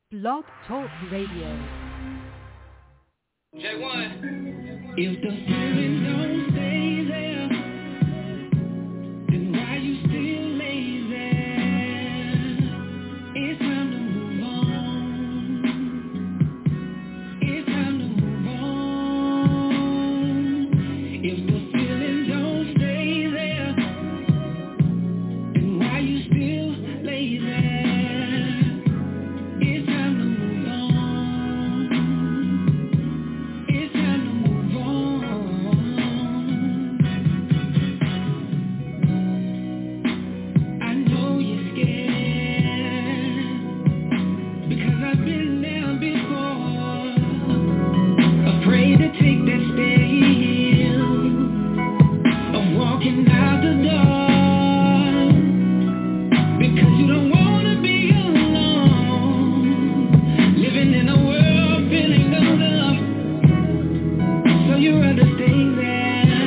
Blog Talk Radio. J1. If the feeling don't stay there, then why you still lay there? It's time to move on. It's time to move on. If the feeling don't stay there, then why you still lay there? It's time to move on. It's time to move on. I know you're scared because I've been there before. Afraid to take that step of walking out the door because you don't wanna be alone, living in a world feeling enough, so you rather stay there,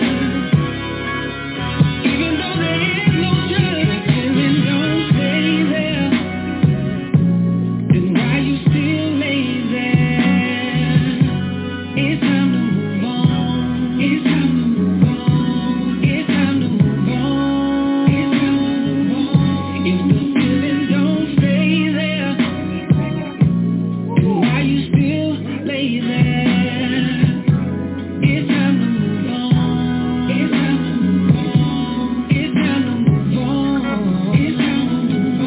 even though there is no choice. Feeling don't stay there, then why you still lay there? It's time to move on. It's time to move on. It's time to move on. It's time to move on. If the feeling don't stay there, then why you still lay there? It's time to move on. It's time to move on. It's time to move on. It's time to move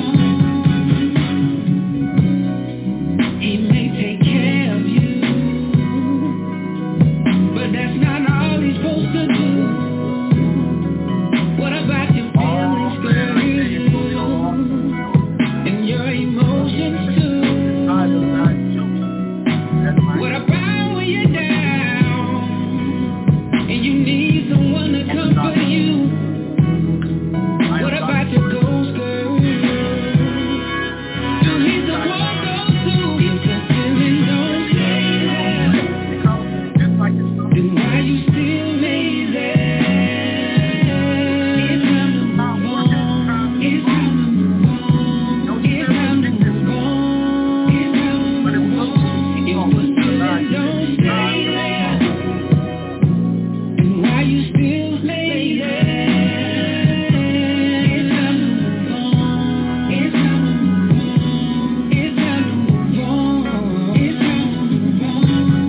on. He may take care of you, but that's not all he's supposed to do. What about your feelings, girl? And your emotions too. What about when you're down and you need someone to comfort you? What about your ghost, girl? You need someone those too. If the feeling don't stay there, then why you still lay there? It's time to move on. It's time to move on. It's time to move on. It's time to move on. If the feeling don't stay there, then why you still lay there? It's time to move on. It's time to move on. It's time to move on. It's time to move on.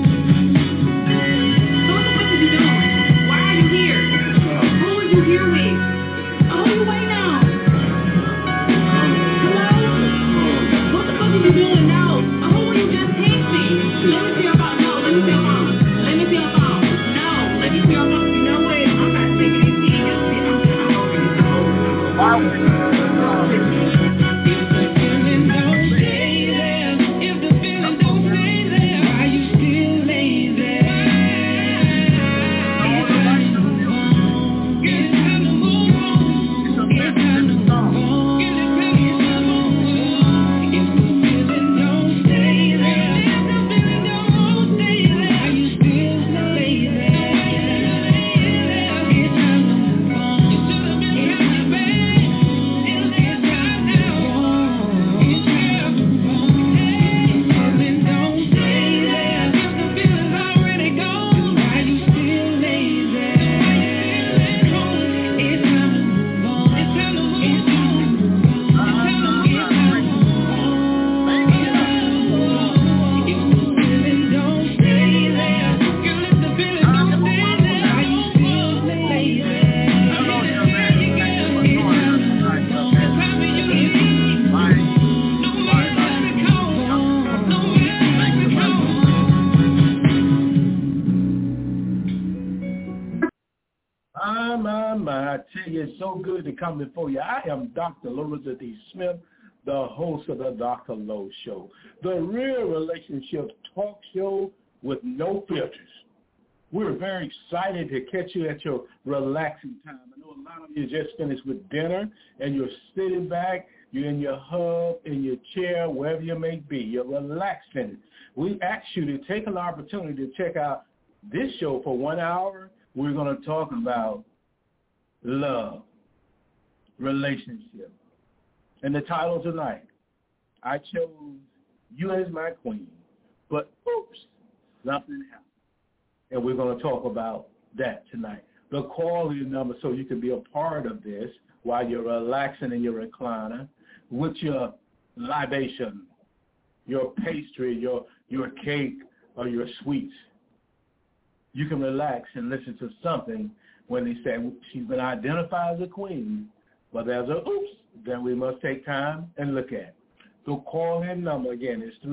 So what the fuck are you doing? Why are you here? Who would you hear me? Oh, you wait now. Hello? What the fuck are you doing now? Who will you just text me? Let me see your phone. No, let me see your phone. Let me see your phone. No, let me see your phone. You know what? I'm not taking this shit. I'm over this. If the feeling don't stay there, if the feeling don't stay there, why you still lay there? It's time to move on. It's time to move on. It's time to move on. It's time to move on. If the feeling don't stay there, if the feeling don't stay there, why you still lay there? It's time to move on. You should have been happy, babe. It's time now. It's time to move on. If the feeling don't stay there, if the feeling's already gone, why you still lay there? It's time to move on. It's time to move on. It's time to move on. It's time to move on. If the feeling don't stay there, girl, if the feeling don't stay there, why you still lay there? It's time to move on. It's time for you to leave. Nobody let me call. Nobody let me call. My, I tell you, it's so good to come before you. I am Dr. Larissa D. Smith, the host of the Dr. Lowe Show, the real relationship talk show with no filters. We're very excited to catch you at your relaxing time. I know a lot of you just finished with dinner and you're sitting back, you're in your hub, in your chair, wherever you may be. You're relaxing. We ask you to take an opportunity to check out this show for 1 hour. We're going to talk about love, relationship. And the title tonight, I chose you as my queen. But, oops, nothing happened. And we're going to talk about that tonight. The call-in number so you can be a part of this while you're relaxing in your recliner with your libation, your pastry, your cake, or your sweets. You can relax and listen to something when they say she's been identified as a queen, but there's a oops, then we must take time and look at. The call-in number, again, is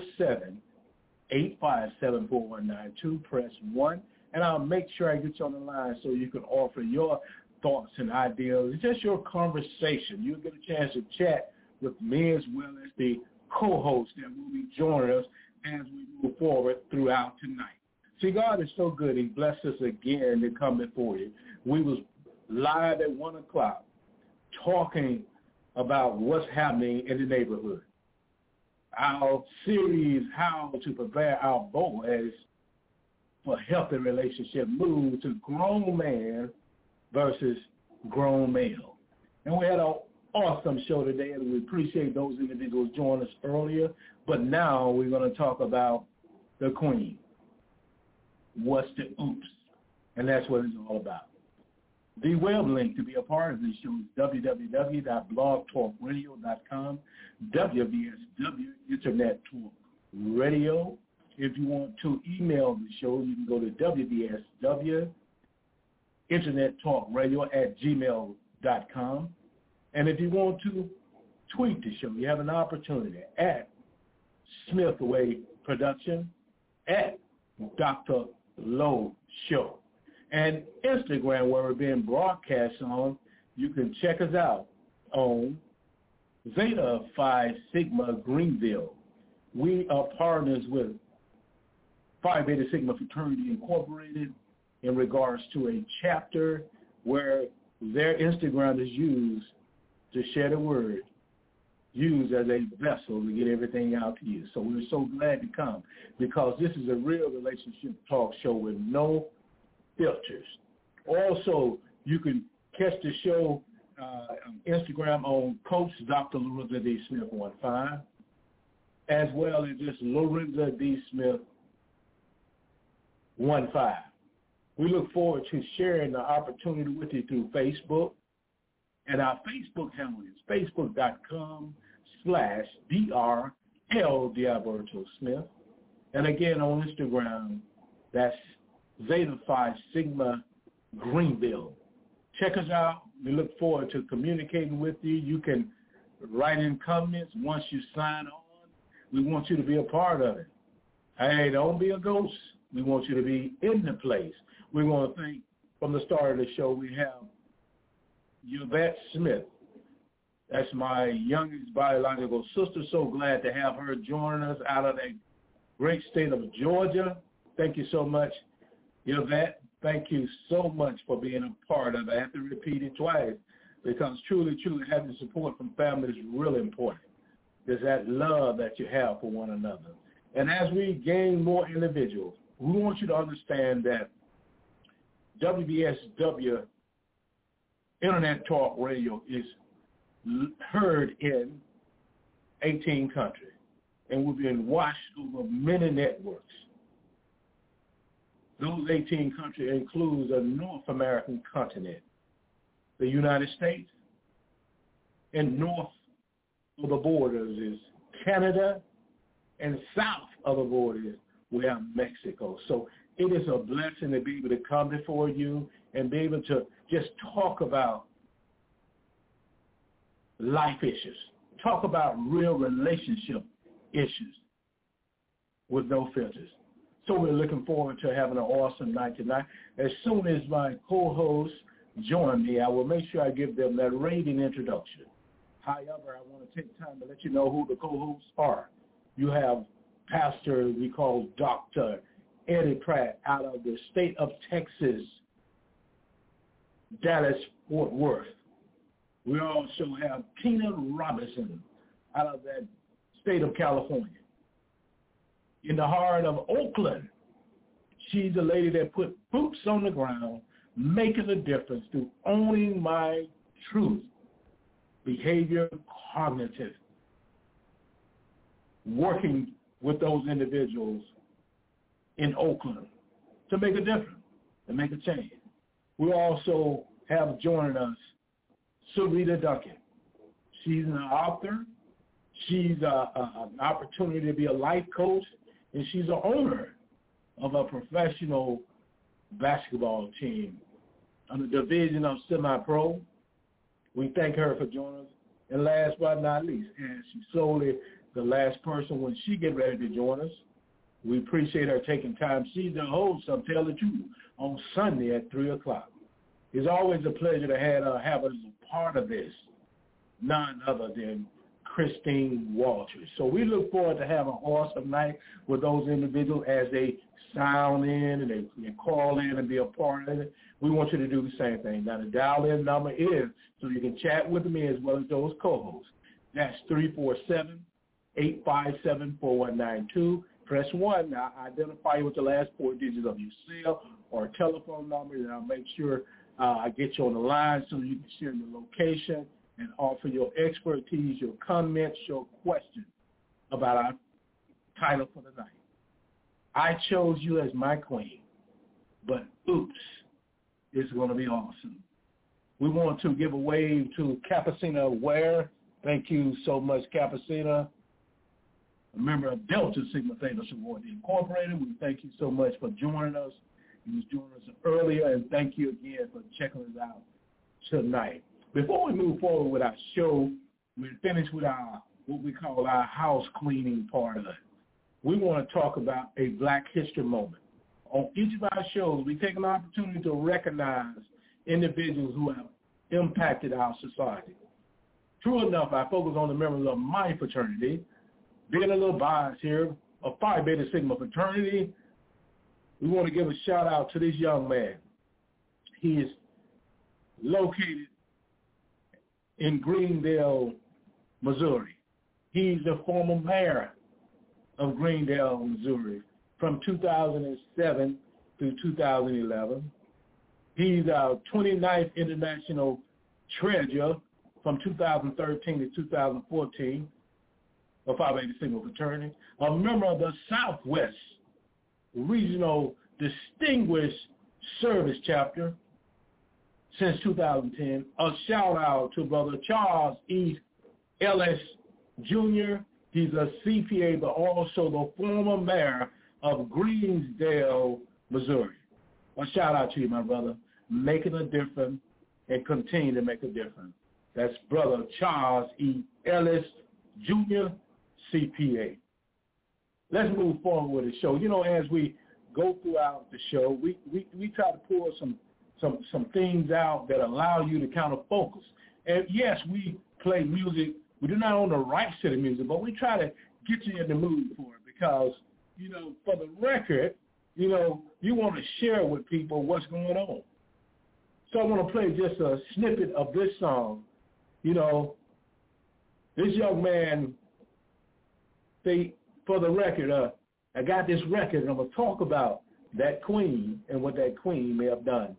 347-857-4192. Press 1, and I'll make sure I get you on the line so you can offer your thoughts and ideas. It's just your conversation. You'll get a chance to chat with me as well as the co-host that will be joining us as we move forward throughout tonight. See, God is so good. He blessed us again to come before you. We was live at 1 o'clock talking about what's happening in the neighborhood. Our series, How to Prepare Our Boys for Healthy Relationship, moved to grown man versus grown male. And we had an awesome show today, and we appreciate those individuals joining us earlier. But now we're going to talk about the queen. What's the oops? And that's what it's all about. The web link to be a part of this show is www.blogtalkradio.com, WBSW Internet Talk Radio. If you want to email the show, you can go to WBSW Internet Talk Radio @gmail.com. And if you want to tweet the show, you have an opportunity at Smithway Production, at Dr. Lowe Show. And Instagram, where we're being broadcast on, you can check us out on Zeta Phi Sigma Greenville. We are partners with Phi Beta Sigma Fraternity Incorporated in regards to a chapter where their Instagram is used to share the word, used as a vessel to get everything out to you. So we're so glad to come because this is a real relationship talk show with no filters. Also, you can catch the show on Instagram on Coach Dr. Lorenza D. Smith 15, as well as just Lorenza D. Smith 15. We look forward to sharing the opportunity with you through Facebook. And our Facebook handle is facebook.com/DRL Diaberto Smith. And again, on Instagram, that's Zeta Phi Sigma Greenville. Check us out. We look forward to communicating with you. You can write in comments once you sign on. We want you to be a part of it. Hey, don't be a ghost. We want you to be in the place. We want to thank, from the start of the show, we have Yvette Smith. That's my youngest biological sister. So glad to have her join us out of the great state of Georgia. Thank you so much, Yvette. Thank you so much for being a part of it. I have to repeat it twice because truly having support from family is really important. There's that love that you have for one another. And as we gain more individuals, we want you to understand that WBSW Internet Talk Radio is heard in 18 countries, and we're being watched over many networks. Those 18 countries include the North American continent, the United States, and north of the borders is Canada, and south of the borders we have Mexico. So it is a blessing to be able to come before you and be able to just talk about life issues, talk about real relationship issues with no filters. So we're looking forward to having an awesome night tonight. As soon as my co-hosts join me, I will make sure I give them that raving introduction. However, I want to take time to let you know who the co-hosts are. You have Pastor, we call Dr. Eddie Pratt out of the state of Texas, Dallas-Fort Worth. We also have Tina Robinson out of that state of California. In the heart of Oakland, she's a lady that put boots on the ground, making a difference through owning my truth, behavior, cognitive working with those individuals in Oakland to make a difference and make a change. We also have joining us Sarita Duncan. She's an author. She's an opportunity to be a life coach, and she's the owner of a professional basketball team on the division of semi-pro. We thank her for joining us. And last but not least, and she's solely the last person when she get ready to join us, we appreciate her taking time. She's the host of Tell the Truth on Sunday at 3 o'clock. It's always a pleasure to have her as a part of this, none other than Christine Walters. So we look forward to having an awesome night with those individuals as they sound in and they call in and be a part of it. We want you to do the same thing. Now, the dial-in number is so you can chat with me as well as those co-hosts. That's 347-857-4192. Press 1. Now, identify you with the last 4 digits of your cell or telephone number, and I'll make sure I get you on the line so you can share your location and offer your expertise, your comments, your questions about our title for the night. I chose you as my queen, but oops, it's going to be awesome. We want to give a wave to Capacina Ware. Thank you so much, Capacina, a member of Delta Sigma Theta Sorority Incorporated. We thank you so much for joining us. You was joining us earlier, and thank you again for checking us out tonight. Before we move forward with our show, we're finished with our what we call our house cleaning part of it. We want to talk about a Black History moment. On each of our shows, we take an opportunity to recognize individuals who have impacted our society. True enough, I focus on the members of my fraternity. Being a little biased here, a Phi Beta Sigma fraternity, we want to give a shout out to this young man. He is located in Greendale, Missouri. He's the former mayor of Greendale, Missouri from 2007 through 2011. He's our 29th International Treasurer from 2013 to 2014 of Phi Beta Sigma fraternity, a member of the Southwest Regional Distinguished Service Chapter since 2010. A shout out to Brother Charles E. Ellis Jr. He's a CPA, but also the former mayor of Greendale, Missouri. A shout out to you, my brother, making a difference and continue to make a difference. That's Brother Charles E. Ellis Jr., CPA. Let's move forward with the show. You know, as we go throughout the show, we try to pull some things out that allow you to kind of focus. And yes, we play music. We do not own the rights to the music, but we try to get you in the mood for it because, you know, for the record, you know, you want to share with people what's going on. So I want to play just a snippet of this song. You know, this young man, for the record, I got this record, and I'm going to talk about that queen and what that queen may have done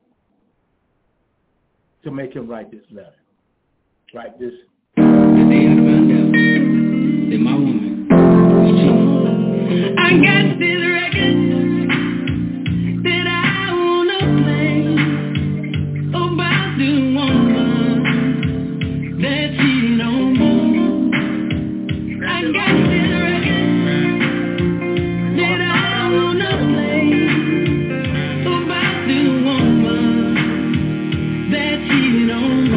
to make him write this letter. Write this. The day I found out that my woman was cheating, I got this record that I wanna play about the woman that cheating on me. I got this record that I wanna play about the woman that cheating on me.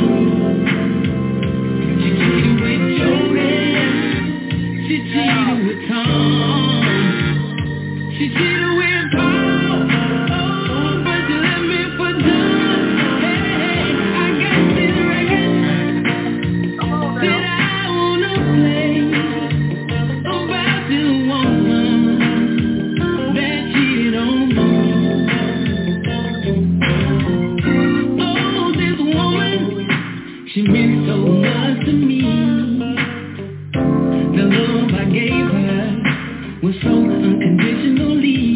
She cheated with Tom. She cheated with Paul. But she left me for John. Hey, I got this record that I wanna play about this woman that cheated on me. Oh, this woman, she meant so much to me. The love I gave her was so unconditionally.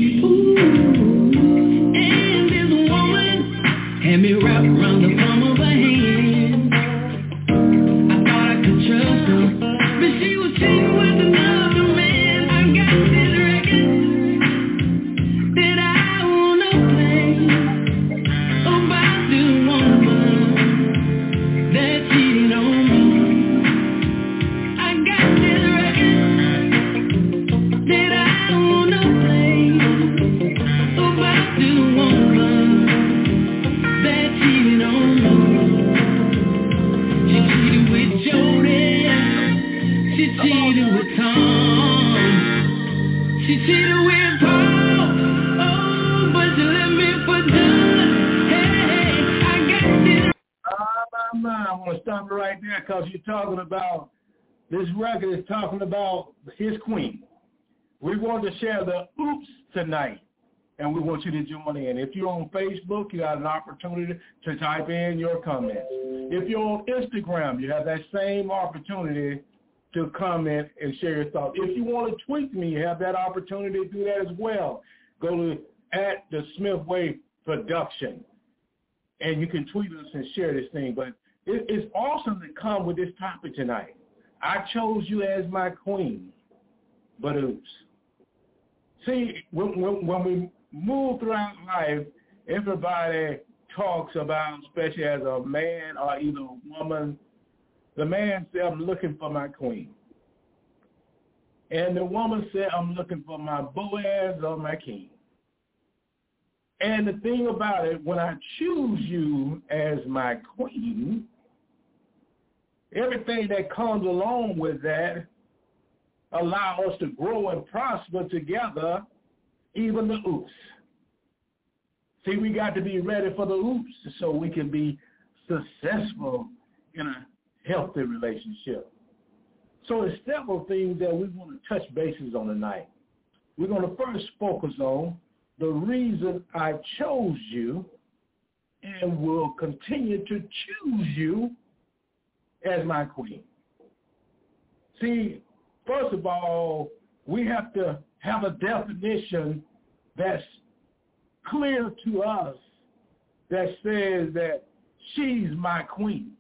She cheated with Paul, oh, but she left me for John. Hey, I got this. I want to stop it right there because you're talking about, this record is talking about his queen. We want to share the oops tonight, and we want you to join in. If you're on Facebook, you have an opportunity to type in your comments. If you're on Instagram, you have that same opportunity to comment and share your thoughts. If you want to tweet me, you have that opportunity to do that as well. Go to @the Production, and you can tweet us and share this thing. But it's awesome to come with this topic tonight. I chose you as my queen, but oops. See, when we move throughout life, everybody talks about, especially as a man or either a woman, the man said, I'm looking for my queen. And the woman said, I'm looking for my Boaz or my king. And the thing about it, when I choose you as my queen, everything that comes along with that allow us to grow and prosper together, even the oops. See, we got to be ready for the oops so we can be successful in a healthy relationship. So there's several things that we want to touch bases on tonight. We're going to first focus on the reason I chose you and will continue to choose you as my queen. See, first of all, we have to have a definition that's clear to us that says that she's my queen.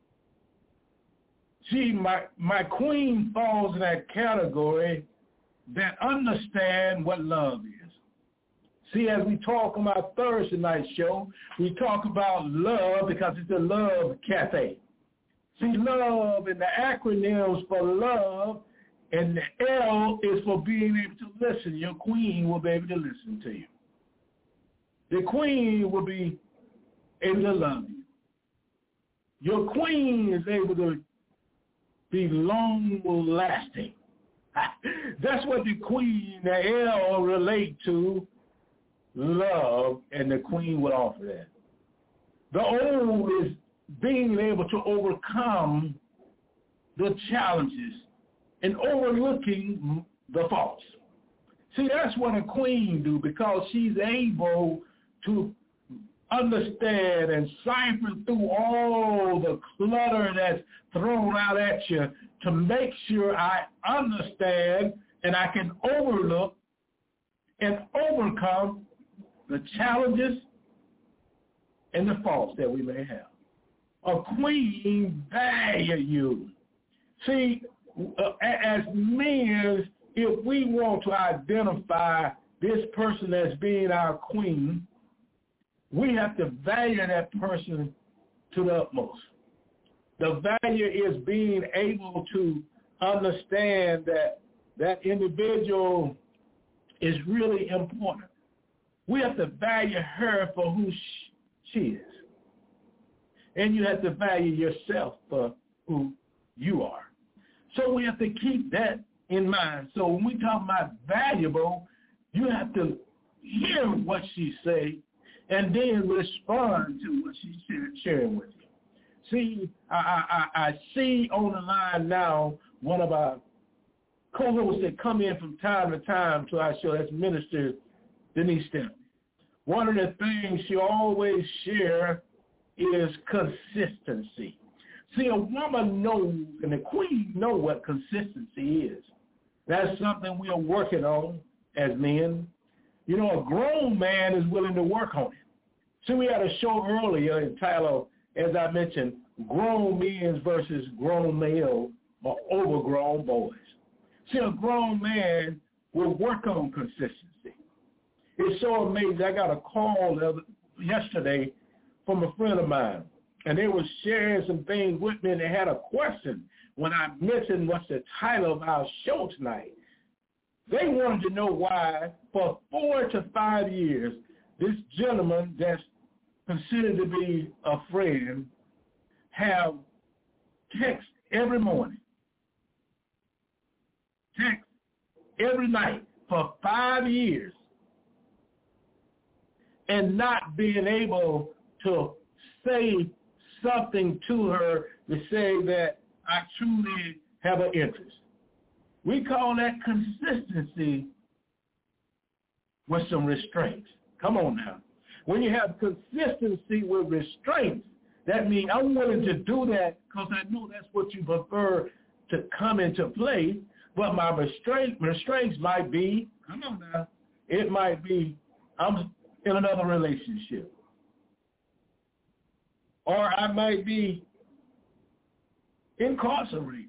My queen falls in that category that understand what love is. See, as we talk about Thursday night show, we talk about love because it's a love cafe. See, love and the acronyms for love, and the L is for being able to listen. Your queen will be able to listen to you. The queen will be able to love you. Your queen is able to be long-lasting. That's what the queen, the L, relate to love, and the queen will offer that. The O is being able to overcome the challenges and overlooking the faults. See, that's what a queen do, because she's able to understand and cipher through all the clutter that's thrown out at you to make sure I understand and I can overlook and overcome the challenges and the faults that we may have. A queen value you. See, as men, if we want to identify this person as being our queen, we have to value that person to the utmost. The value is being able to understand that that individual is really important. We have to value her for who she is. And you have to value yourself for who you are. So we have to keep that in mind. So when we talk about valuable, you have to hear what she say and then respond to what she's sharing with you. See, I see on the line now one of our co-hosts that come in from time to time to our show. That's Minister Denise Stemp. One of the things she always shares is consistency. See, a woman knows, and the queen knows what consistency is. That's something we are working on as men. You know, a grown man is willing to work on it. See, we had a show earlier entitled, as I mentioned, Grown Men versus Grown Male or Overgrown Boys. See, a grown man will work on consistency. It's so amazing. I got a call yesterday from a friend of mine, and they were sharing some things with me, and they had a question when I mentioned what's the title of our show tonight. They wanted to know why, for 4 to 5 years, this gentleman that's considered to be a friend have text every morning, text every night for 5 years and not being able to say something to her to say that I truly have an interest. We call that consistency with some restraints. Come on now. When you have consistency with restraints, that means I'm willing to do that because I know that's what you prefer to come into play, but my restraints might be, come on now, it might be I'm in another relationship. Or I might be incarcerated.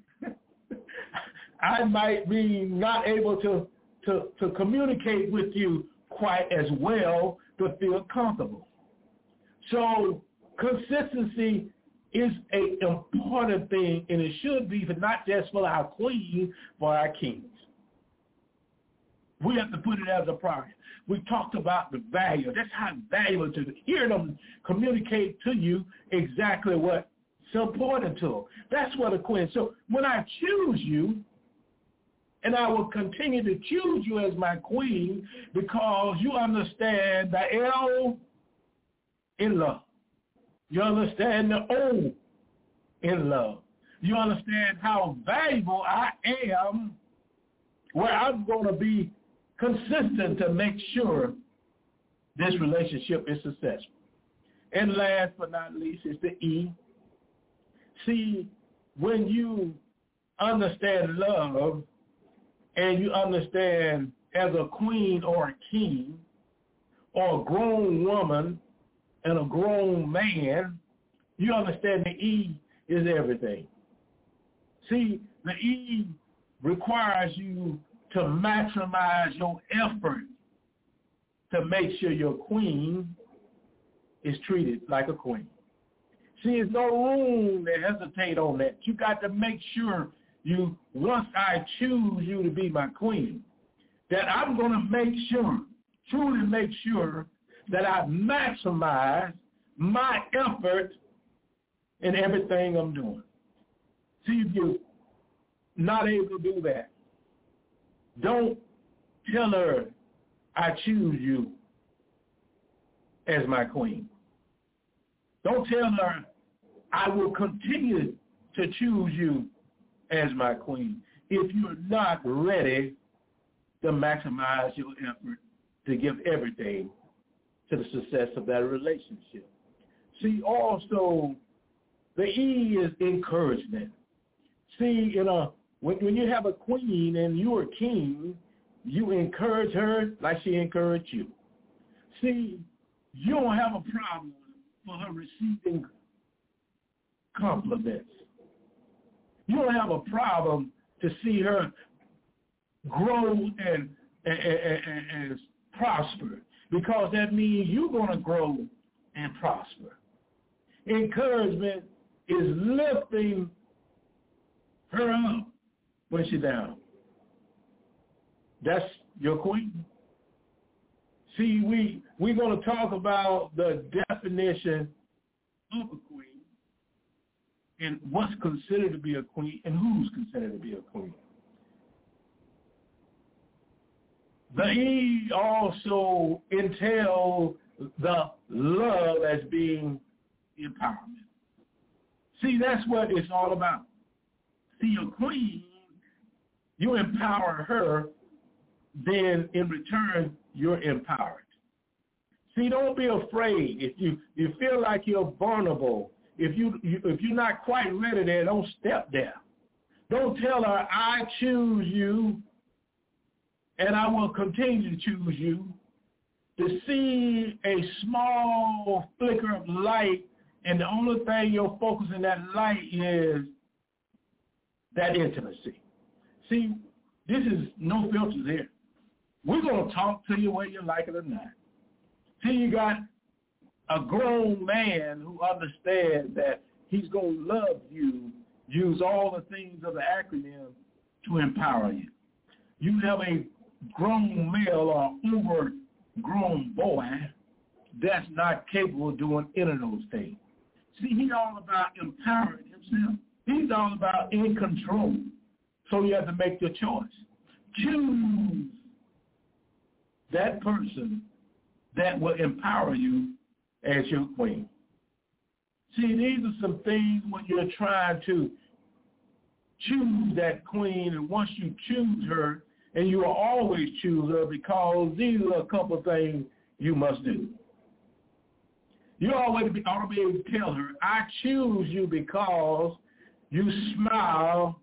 I might be not able to communicate with you quite as well to feel comfortable. So consistency is an important thing, and it should be, but not just for our queen, for our kings. We have to put it as a priority. We talked about the value. That's how valuable to hear them communicate to you exactly what's important to them. That's what a queen. So when I choose you, and I will continue to choose you as my queen because you understand the L in love. You understand the O in love. You understand how valuable I am, where I'm going to be consistent to make sure this relationship is successful. And last but not least is the E. See, when you understand love and you understand as a queen or a king or a grown woman and a grown man, you understand the E is everything. See, the E requires you to maximize your effort to make sure your queen is treated like a queen. See, there's no room to hesitate on that. You got to make sure you, once I choose you to be my queen, that I'm going to make sure, truly make sure, that I maximize my effort in everything I'm doing. See, if you're not able to do that, don't tell her I choose you as my queen. Don't tell her I will continue to choose you as my queen if you're not ready to maximize your effort to give everything to the success of that relationship. See, also, the E is encouragement. See, when you have a queen and you're a king, you encourage her like she encouraged you. See, you don't have a problem for her receiving compliments. You don't have a problem to see her grow and prosper, because that means you're going to grow and prosper. Encouragement is lifting her up when she's down. That's your queen. See, we're going to talk about the definition of a queen and what's considered to be a queen and who's considered to be a queen. The E also entails the love as being empowerment. See, that's what it's all about. See, your queen, you empower her, then in return, you're empowered. See, don't be afraid. If you feel like you're vulnerable, if you're not quite ready there, don't step there. Don't tell her, I choose you, and I will continue to choose you. To see a small flicker of light, and the only thing you're focusing that light is that intimacy. See, this is no filters here. We're going to talk to you whether you like it or not. See, you got a grown man who understands that he's going to love you, use all the things of the acronym to empower you. You have a grown male or overgrown boy that's not capable of doing any of those things. See, he's all about empowering himself. He's all about in control. So you have to make your choice. Choose that person that will empower you as your queen. See, these are some things when you're trying to choose that queen, and once you choose her, and you will always choose her because these are a couple of things you must do. You always ought to be able to tell her, I choose you because you smile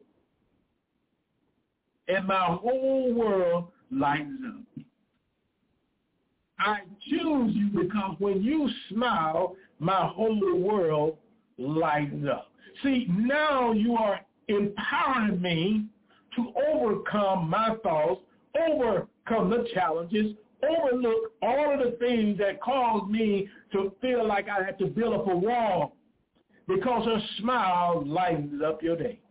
and my whole world lightens up. I choose you because when you smile, my whole world lightens up. See, now you are empowering me to overcome my thoughts, overcome the challenges, overlook all of the things that cause me to feel like I have to build up a wall, because her smile lightens up your day.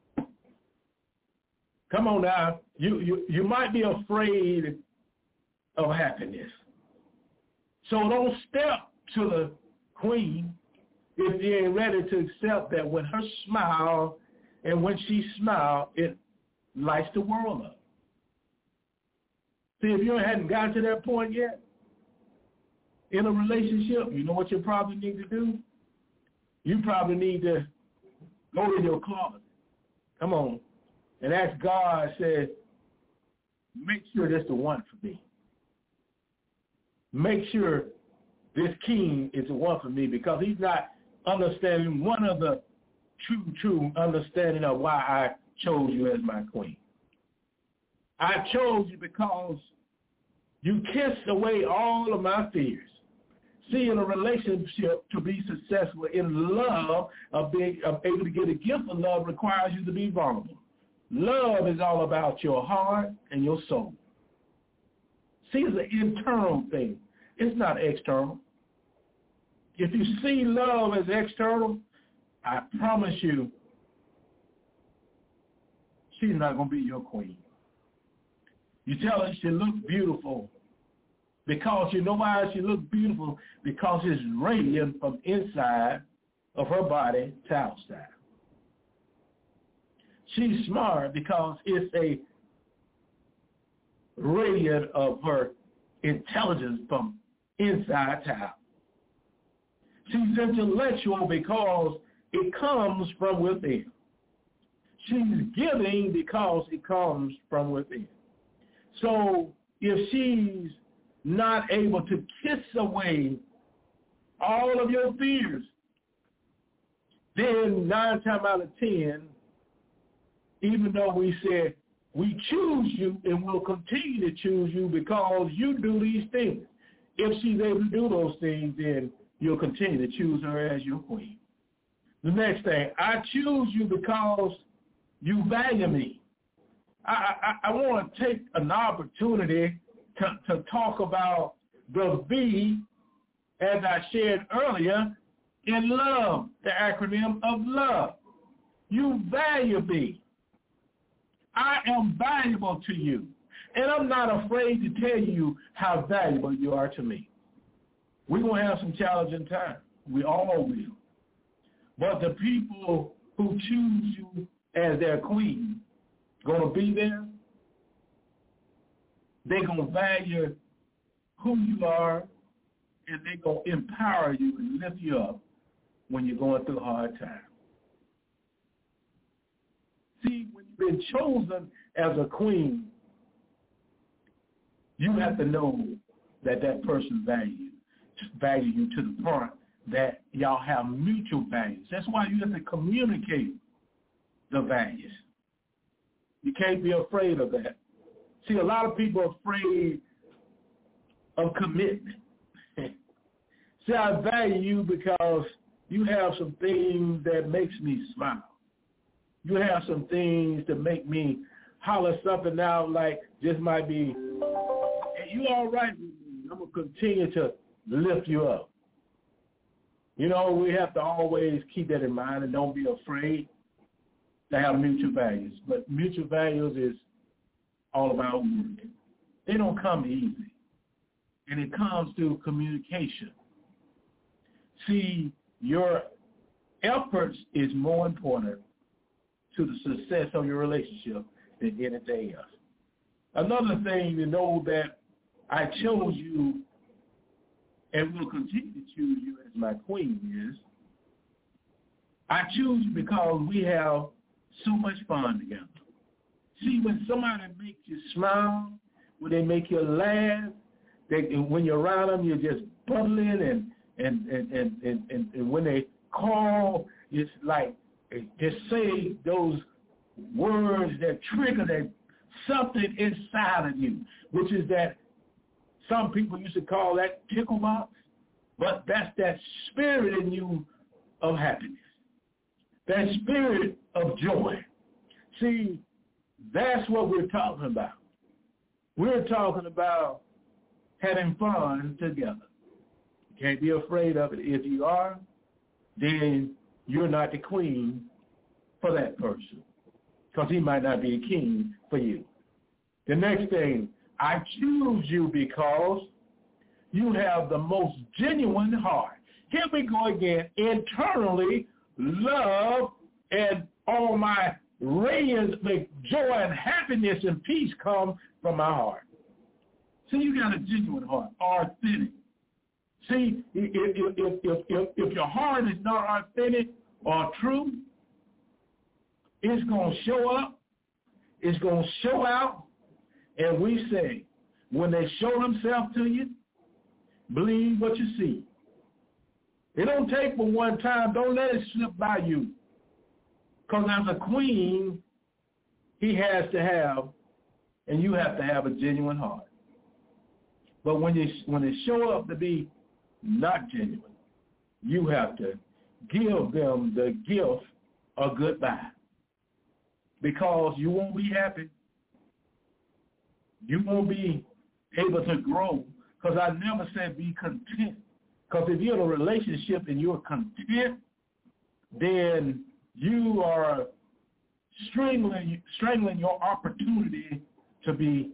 Come on now. You might be afraid of happiness. So don't step to the queen if you ain't ready to accept that when her smile and when she smiles, it lights the world up. See, if you hadn't gotten to that point yet in a relationship, you know what you probably need to do? You probably need to go to your closet. Come on. And ask God, said, make sure this is the one for me. Make sure this king is the one for me, because he's not understanding one of the true understanding of why I chose you as my queen. I chose you because you kissed away all of my fears. See, in a relationship, to be successful in love, of being able to get a gift of love requires you to be vulnerable. Love is all about your heart and your soul. See, it's an internal thing. It's not external. If you see love as external, I promise you, she's not going to be your queen. You tell her she looks beautiful because you know why she looks beautiful? Because it's radiant from inside of her body to outside. She's smart because it's a radiant of her intelligence from inside to out. She's intellectual because it comes from within. She's giving because it comes from within. So if she's not able to kiss away all of your fears, then 9 times out of 10, even though we said we choose you and will continue to choose you because you do these things, if she's able to do those things, then you'll continue to choose her as your queen. The next thing, I choose you because you value me. I want to take an opportunity to talk about the V, as I shared earlier, in love, the acronym of love. You value me. I am valuable to you. And I'm not afraid to tell you how valuable you are to me. We're going to have some challenging times. We all will. But the people who choose you as their queen going to be there. They're going to value who you are, and they're going to empower you and lift you up when you're going through a hard time. See, when you've been chosen as a queen, you have to know that that person value you to the point that y'all have mutual values. That's why you have to communicate the values. You can't be afraid of that. See, a lot of people are afraid of commitment. See, I value you because you have some things that makes me smile. You have some things that make me holler something out like this might be, hey, you all right with me? I'm going to continue to lift you up. You know, we have to always keep that in mind and don't be afraid to have mutual values. But mutual values is all about work. They don't come easy. And it comes through communication. See, your efforts is more important to the success of your relationship than anything else. Another thing to know that I chose you and will continue to choose you as my queen is, I choose you because we have so much fun together. See, when somebody makes you smile, when they make you laugh, when you're around them, you're just bubbling, and when they call, it's like just say those words that trigger that something inside of you, which is that some people used to call that tickle box, but that's that spirit in you of happiness, that spirit of joy. See, that's what we're talking about. We're talking about having fun together. You can't be afraid of it. If you are, then you're not the queen for that person, because he might not be a king for you. The next thing, I choose you because you have the most genuine heart. Here we go again. Internally, love and all my radiance, make joy and happiness and peace come from my heart. See, you got a genuine heart, authentic. See, if your heart is not authentic or true, it's going to show up, it's going to show out, and we say, when they show themselves to you, believe what you see. It don't take but one time. Don't let it slip by you. Because as a queen, he has to have, and you have to have a genuine heart. But when they show up to be not genuine, you have to give them the gift of goodbye. Because you won't be happy. You won't be able to grow. Because I never said be content. Because if you're in a relationship and you're content, then you are strangling your opportunity to be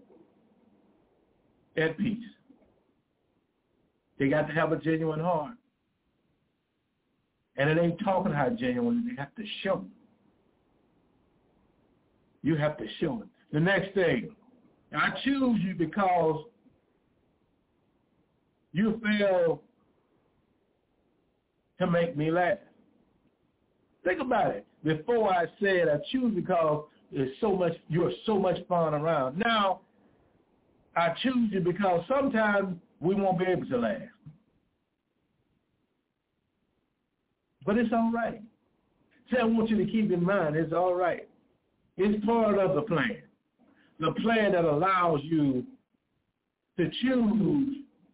at peace. They got to have a genuine heart. And it ain't talking how genuine, they have to show it. You have to show it. The next thing, I choose you because you fail to make me laugh. Think about it. Before I said I choose because you're so much fun around. Now, I choose you because sometimes we won't be able to laugh. But it's all right. See, I want you to keep in mind, it's all right. It's part of the plan. The plan that allows you to choose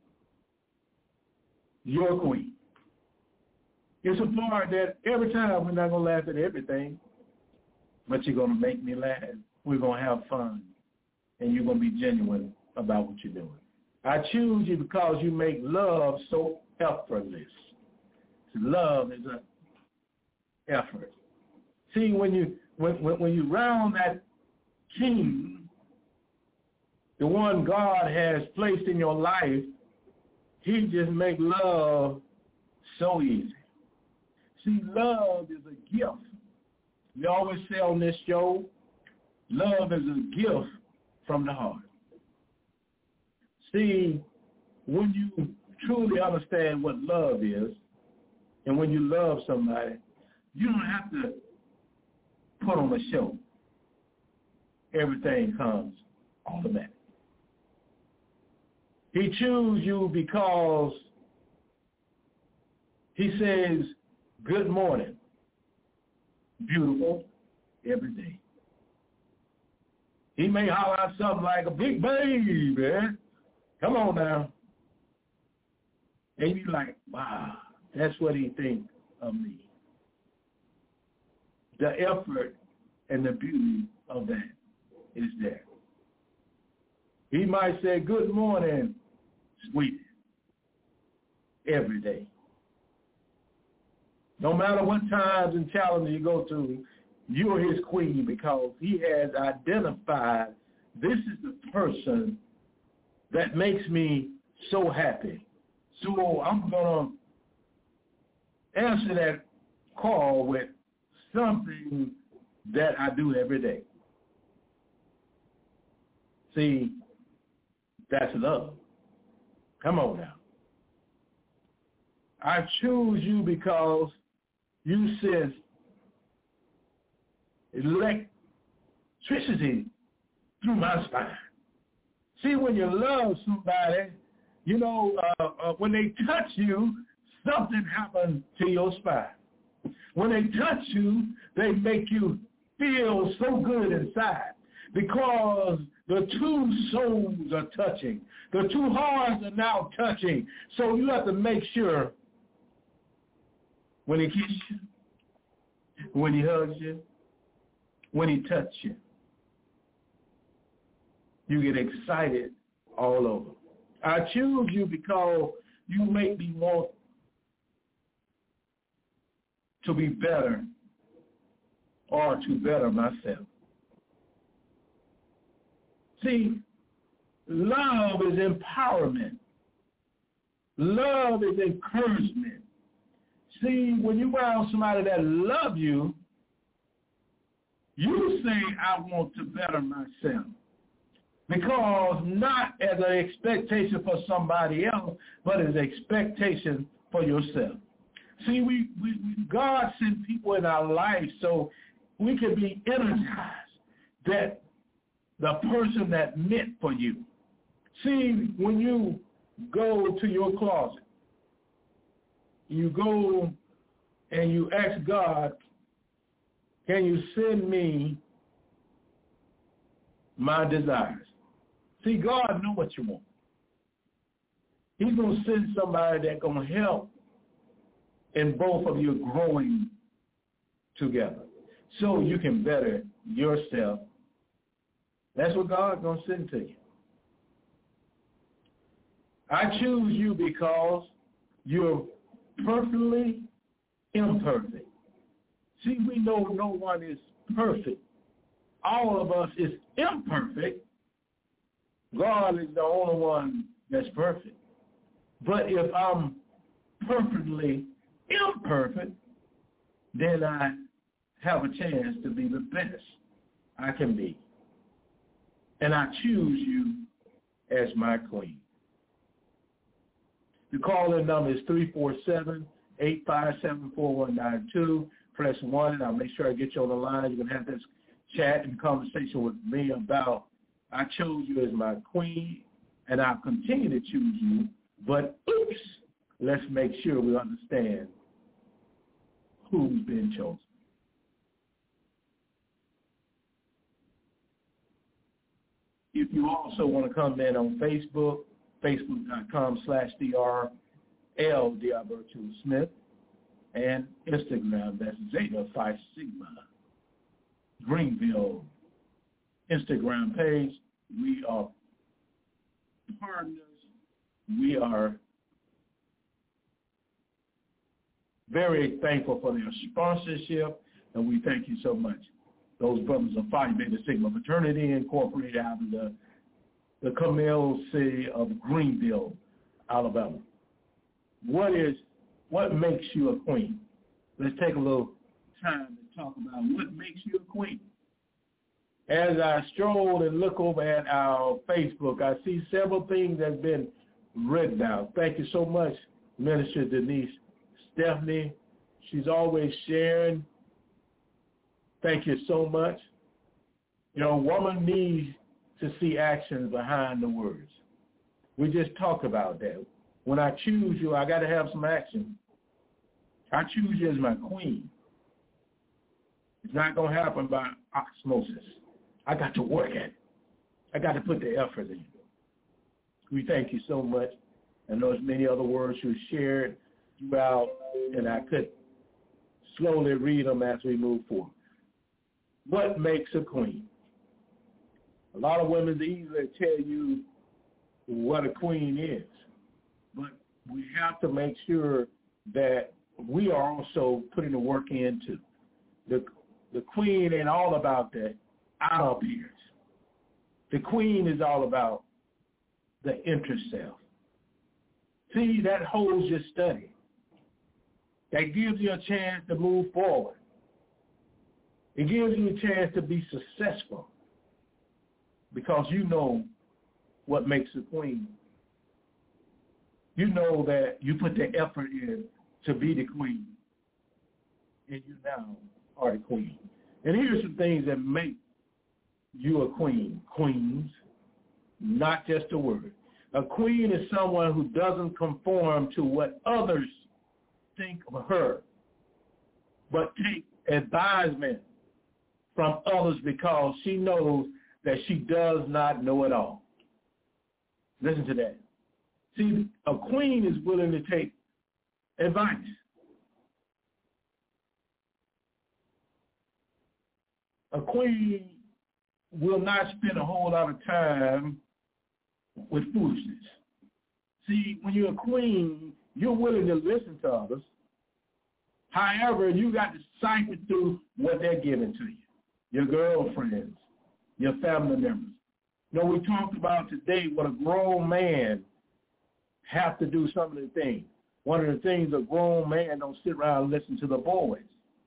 your queen. It's a part that every time we're not going to laugh at everything, but you're going to make me laugh. We're going to have fun, and you're going to be genuine about what you're doing. I choose you because you make love so effortless. Love is an effort. See, when you round that king, the one God has placed in your life, he just make love so easy. See, love is a gift. We always say on this show, love is a gift from the heart. See, when you truly understand what love is, and when you love somebody, you don't have to put on a show. Everything comes automatic. He chooses you because he says, good morning, beautiful, every day. He may holler out something like a big baby, man. Come on now. And you're like, wow, that's what he thinks of me. The effort and the beauty of that is there. He might say, good morning, sweetie, every day. No matter what times and challenges you go through, you're his queen because he has identified this is the person that makes me so happy. So I'm going to answer that call with something that I do every day. See, that's love. Come on now. I choose you because you send electricity through my spine. See, when you love somebody, you know, when they touch you, something happens to your spine. When they touch you, they make you feel so good inside because the two souls are touching. The two hearts are now touching. So you have to make sure when he kisses you, when he hugs you, when he touches you, you get excited all over. I choose you because you make me want to be better or to better myself. See, love is empowerment. Love is encouragement. See, when you around somebody that loves you, you say, I want to better myself. Because not as an expectation for somebody else, but as an expectation for yourself. See, we God sent people in our life so we can be energized that the person that meant for you. See, when you go to your closet, you go and you ask God, can you send me my desires? See, God knows what you want. He's going to send somebody that's going to help in both of you growing together so you can better yourself. That's what God's going to send to you. I choose you because you're perfectly imperfect. See, we know no one is perfect. All of us is imperfect. God is the only one that's perfect. But if I'm perfectly imperfect, then I have a chance to be the best I can be. And I choose you as my queen. The call-in number is 347-857-4192. Press 1, and I'll make sure I get you on the line. You can have this chat and conversation with me about I chose you as my queen, and I'll continue to choose you. But oops, let's make sure we understand who's been chosen. If you also want to come in on Facebook, facebook.com/DRL Diaberto Smith, and Instagram, that's Zeta Phi Sigma Greenville Instagram page. We are partners. We are very thankful for their sponsorship, and we thank you so much. Those brothers are Phi Beta Sigma Fraternity Incorporated out of the Camille City of Greenville, Alabama. What makes you a queen? Let's take a little time to talk about what makes you a queen. As I stroll and look over at our Facebook, I see several things that's been written down. Thank you so much, Minister Denise Stephanie. She's always sharing. Thank you so much. You know, a woman needs to see actions behind the words. We just talked about that. When I choose you, I got to have some action. I choose you as my queen. It's not going to happen by osmosis. I got to work at it. I got to put the effort in. We thank you so much. And there's many other words you shared throughout, and I could slowly read them as we move forward. What makes a queen? A lot of women easily tell you what a queen is, but we have to make sure that we are also putting the work into. The queen ain't all about the outer appearance. The queen is all about the inner self. See, that holds your study. That gives you a chance to move forward. It gives you a chance to be successful because you know what makes a queen. you know that you put the effort in to be the queen, and you now are the queen. And here's some things that make you a queen. Queens, not just a word. A queen is someone who doesn't conform to what others think of her, but take advisement from others because she knows that she does not know it all. Listen to that. See, a queen is willing to take advice. A queen will not spend a whole lot of time with foolishness. See, when you're a queen, you're willing to listen to others. However, you got to siphon through what they're giving to you, your girlfriends, your family members. You know, we talked about today what a grown man have to do some of the things. One of the things a grown man don't sit around and listen to the boys.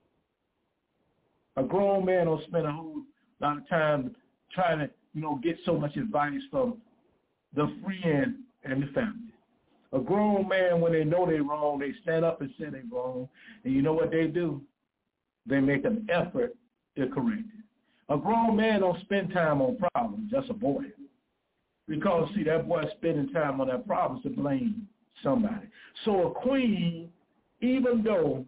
A grown man don't spend a whole lot of time trying to, get so much advice from the friend and the family. A grown man, when they know they're wrong, they stand up and say they're wrong. And you know what they do? They make an effort to correct it. A grown man don't spend time on problems, just a boy. Because, see, that boy spending time on that problem to blame somebody. So a queen, even though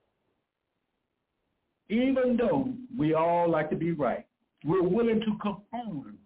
we all like to be right, we're willing to conform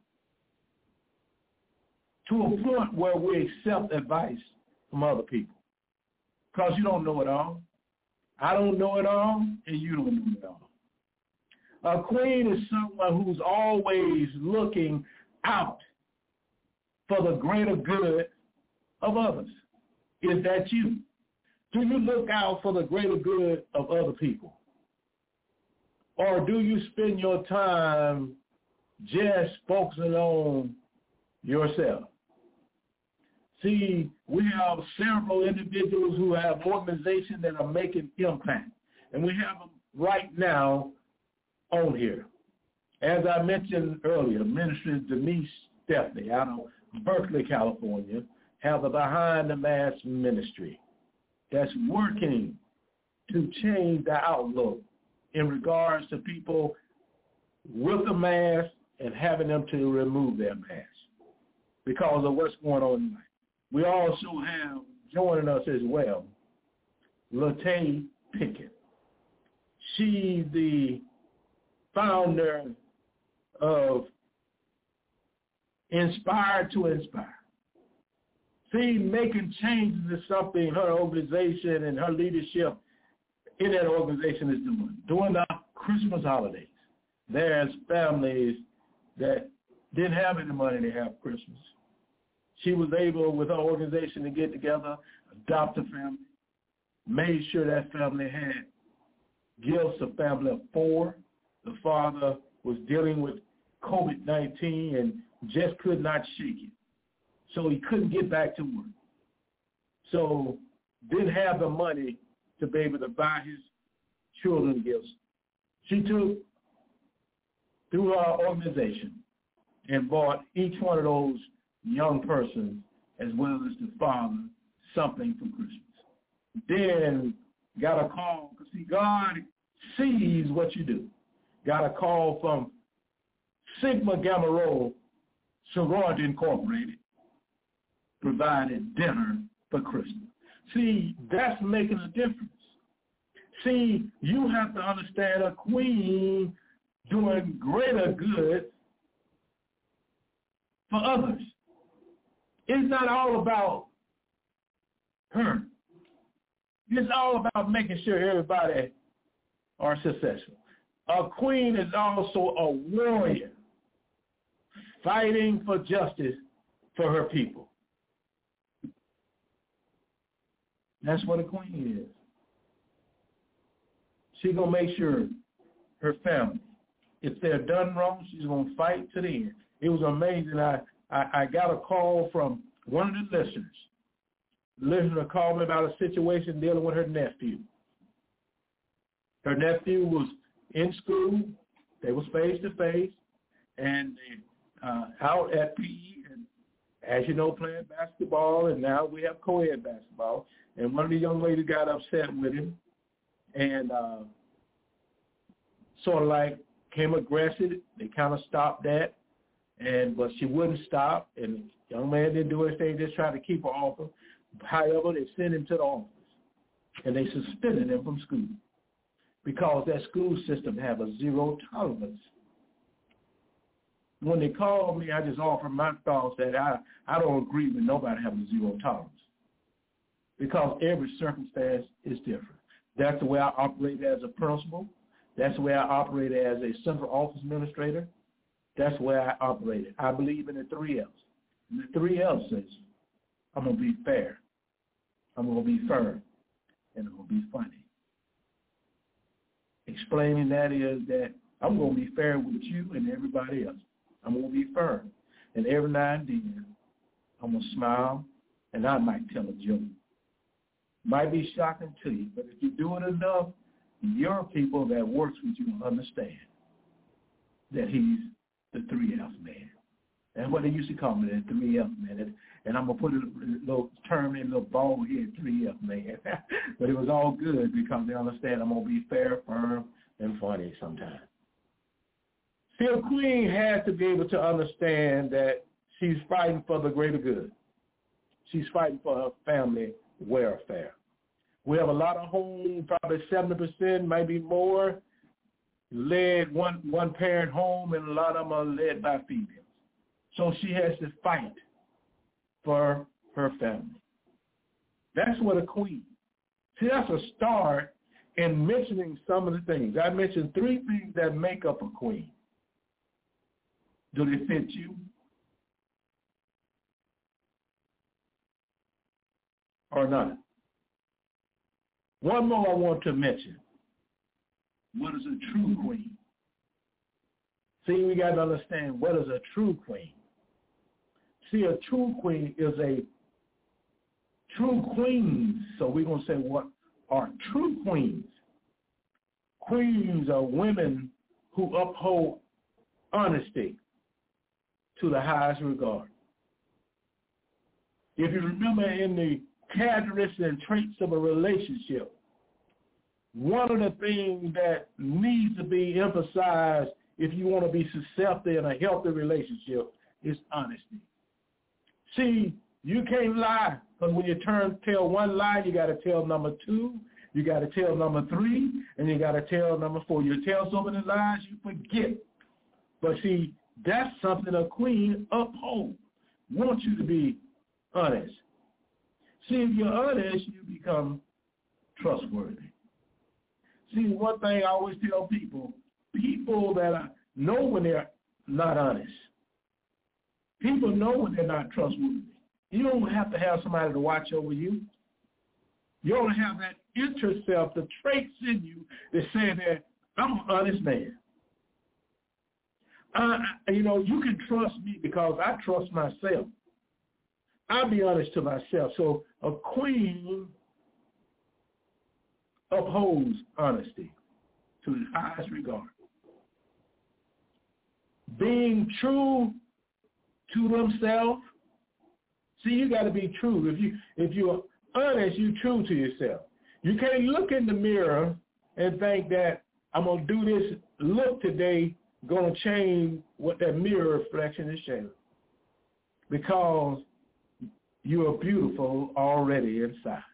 to a point where we accept advice from other people. Because you don't know it all. I don't know it all, and you don't know it all. A queen is someone who's always looking out for the greater good of others. Is that you? Do you look out for the greater good of other people? Or do you spend your time just focusing on yourself? See, we have several individuals who have organizations that are making impact. And we have them right now on here. As I mentioned earlier, Minister Denise Stephanie out of Berkeley, California, have a Behind the Mask ministry that's working to change the outlook in regards to people with a mask and having them to remove their mask because of what's going on tonight. We also have joining us as well, Latay Pickett. She's the founder of Inspired to Inspire. See, making changes is something her organization and her leadership in that organization is doing. During the Christmas holidays, there's families that didn't have any money to have Christmas. She was able, with her organization, to get together, adopt a family, made sure that family had gifts, a family of 4. The father was dealing with COVID-19 and just could not shake it. So he couldn't get back to work. So didn't have the money to be able to buy his children gifts. She took through our organization and bought each one of those young persons as well as the father something for Christmas. Then got a call, because see, God sees what you do. Got a call from Sigma Gamma Rho Sorority Incorporated, provided dinner for Christmas. See, that's making a difference. See, you have to understand a queen doing greater good for others. It's not all about her. It's all about making sure everybody are successful. A queen is also a warrior fighting for justice for her people. That's what a queen is. She's going to make sure her family, if they're done wrong, she's going to fight to the end. It was amazing. I got a call from one of the listeners. The listener called me about a situation dealing with her nephew. Her nephew was in school. They was face-to-face, and out at PE and as you know, playing basketball, and now we have co-ed basketball. And one of the young ladies got upset with him and sort of like came aggressive. They kind of stopped that, but she wouldn't stop, and the young man didn't do anything, just tried to keep her off him. However, they sent him to the office, and they suspended him from school because that school system have a zero tolerance. When they called me, I just offered my thoughts that I don't agree with nobody having zero tolerance because every circumstance is different. That's the way I operate as a principal. That's the way I operate as a central office administrator. That's the way I operate. I believe in the 3 L's. And the 3 L's says, I'm going to be fair, I'm going to be firm, and I'm going to be funny. Explaining that is that I'm going to be fair with you and everybody else. I'm going to be firm. And every now and then, I'm going to smile, and I might tell a joke. Might be shocking to you, but if you do it enough, your people that works with you will understand that he's the 3 F man. That's what they used to call me, the 3 F man. And I'm going to put a little term in, a little bald head, 3 F man. But it was all good because they understand I'm going to be fair, firm, and funny sometimes. See, a queen has to be able to understand that she's fighting for the greater good. She's fighting for her family welfare. We have a lot of homes, probably 70%, maybe more, led one parent home, and a lot of them are led by females. So she has to fight for her family. That's what a queen. See, that's a start in mentioning some of the things. I mentioned 3 things that make up a queen. Do they fit you? Or not? One more I want to mention. What is a true queen? See, we got to understand what is a true queen. See, a true queen is a true queen. So we're going to say what are true queens. Queens are women who uphold honesty to the highest regard. If you remember in the characteristics and traits of a relationship, one of the things that needs to be emphasized if you want to be successful in a healthy relationship is honesty. See, you can't lie, because when you tell one lie, you got to tell number 2, you got to tell number 3, and you got to tell number 4. You tell so many lies, you forget. But see, that's something a queen upholds. Wants you to be honest. See, if you're honest, you become trustworthy. See, one thing I always tell people that know when they're not honest. People know when they're not trustworthy. You don't have to have somebody to watch over you. You only have that inner self, the traits in you that say that I'm an honest man. You can trust me because I trust myself. I'll be honest to myself. So a queen upholds honesty to the highest regard. Being true to themselves. See, you got to be true. If you're honest, you're true to yourself. You can't look in the mirror and think that I'm going to do this look today, going to change what that mirror reflection is showing. Because you are beautiful already inside.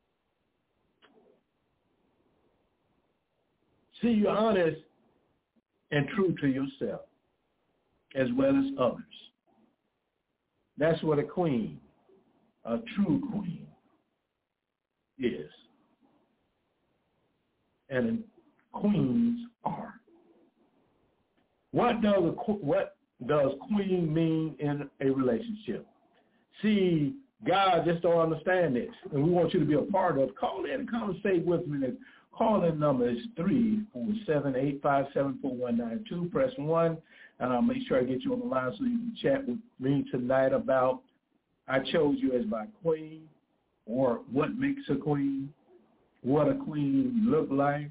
See, you're honest and true to yourself as well as others. That's what a queen, a true queen, is. And queens are. What does queen mean in a relationship? See, God just don't understand this, and we want you to be a part of it. Call in and conversate with me. The call-in number is 347-857-4192. Press 1, and I'll make sure I get you on the line so you can chat with me tonight about I chose you as my queen, or what makes a queen, what a queen look like,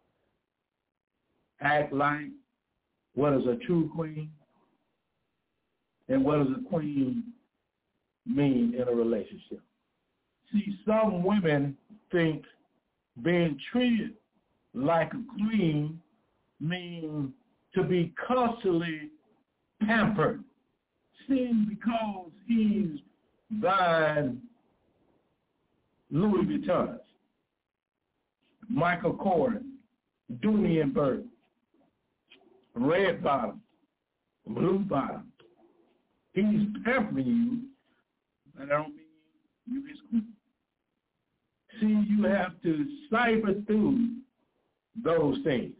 act like, what is a true queen, and what is a queen mean in a relationship? See, some women think being treated like a queen means to be constantly pampered. See, because he's buying Louis Vuittons, Michael Kors, Dooney and Burke, red bottom, blue bottom. He's pampering you, but I don't mean you his queen. See, you have to cipher through those things.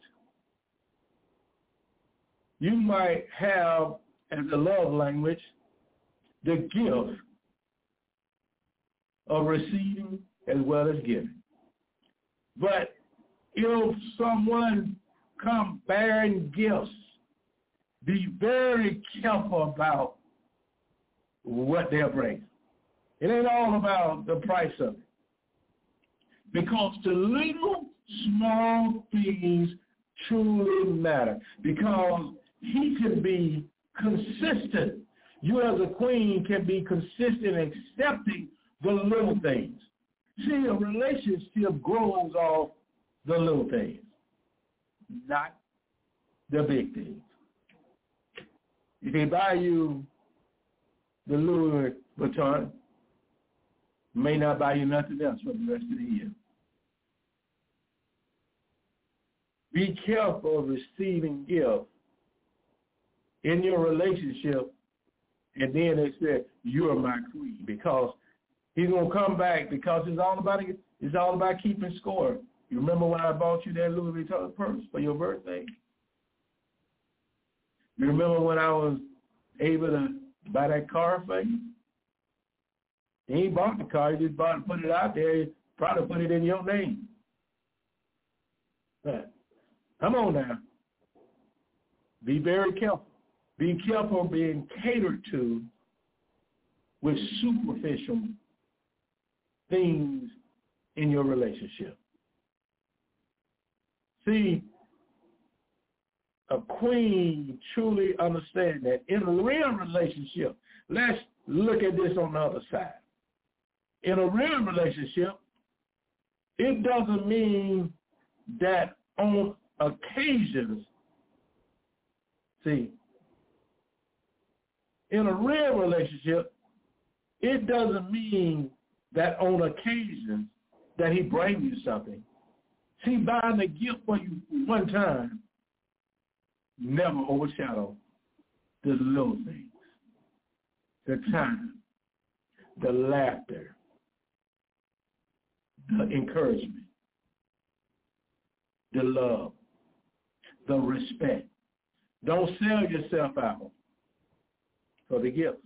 You might have, as a love language, the gift of receiving as well as giving. But if someone comes bearing gifts, be very careful about what they're bringing. It ain't all about the price of it. Because the little, small things truly matter. Because he can be consistent. You as a queen can be consistent in accepting the little things. See, a relationship grows off the little things, not the big things. If they buy you the Louis Vuitton, may not buy you nothing else for the rest of the year. Be careful of receiving gifts in your relationship, and then they say, you're my queen, because he's going to come back because it's all about keeping score. You remember when I bought you that Louis Vuitton purse for your birthday? You remember when I was able to buy that car for you? He ain't bought the car, he just bought and put it out there. He probably put it in your name. But, come on now. Be very careful. Be careful of being catered to with superficial things in your relationship. See, a queen truly understands that in a real relationship, let's look at this on the other side. In a real relationship, it doesn't mean that on occasions, see, in a real relationship, it doesn't mean that on occasions that he brings you something. See, buying a gift for you one time never overshadow the little things, the time, the laughter, the encouragement, the love, the respect. Don't sell yourself out for the gift.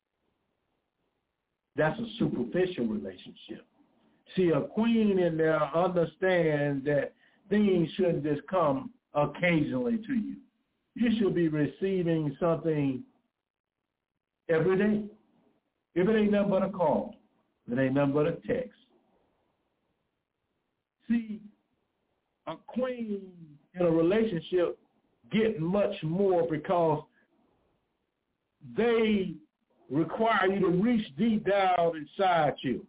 That's a superficial relationship. See, a queen in there understands that things shouldn't just come occasionally to you. You should be receiving something every day. If it ain't nothing but a call, if it ain't nothing but a text. See, a queen in a relationship get much more because they require you to reach deep down inside you.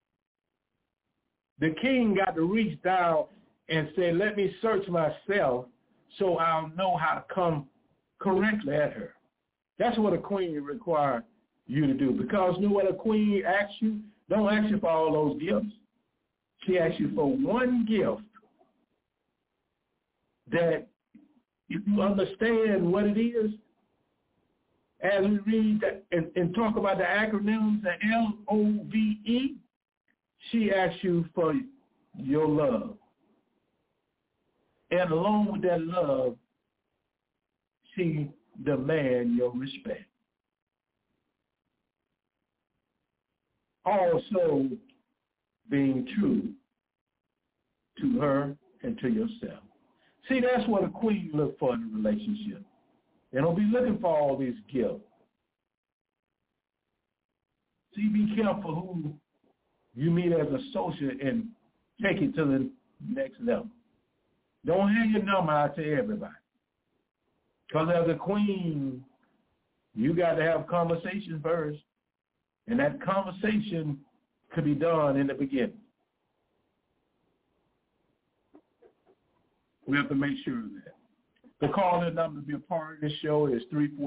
The king got to reach down and say, let me search myself so I'll know how to come correctly at her. That's what a queen requires you to do. Because you know what a queen asks you? Don't ask you for all those gifts. She asks you for one gift that if you understand what it is, as we read that and talk about the acronyms, the LOVE, she asks you for your love. And along with that love, she demands your respect. Also being true to her and to yourself. See, that's what a queen looks for in a relationship. They don't be looking for all these gifts. See, be careful who you meet as an associate and take it to the next level. Don't hand your number out to everybody. Because as a queen, you got to have conversation first. And that conversation could be done in the beginning. We have to make sure of that. The call-in number to be a part of this show is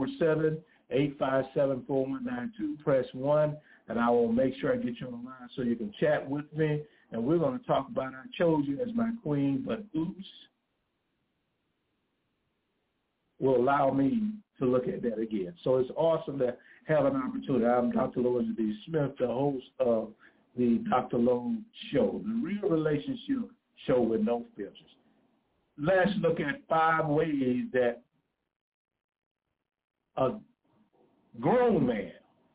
347-857-4192. Press 1, and I will make sure I get you on the line so you can chat with me. And we're going to talk about, I chose you as my queen, but oops will allow me to look at that again. So it's awesome to have an opportunity. I'm Dr. Lois D. Smith, the host of the Dr. Lowe Show, the real relationship show with no filters. Let's look at 5 ways that a grown man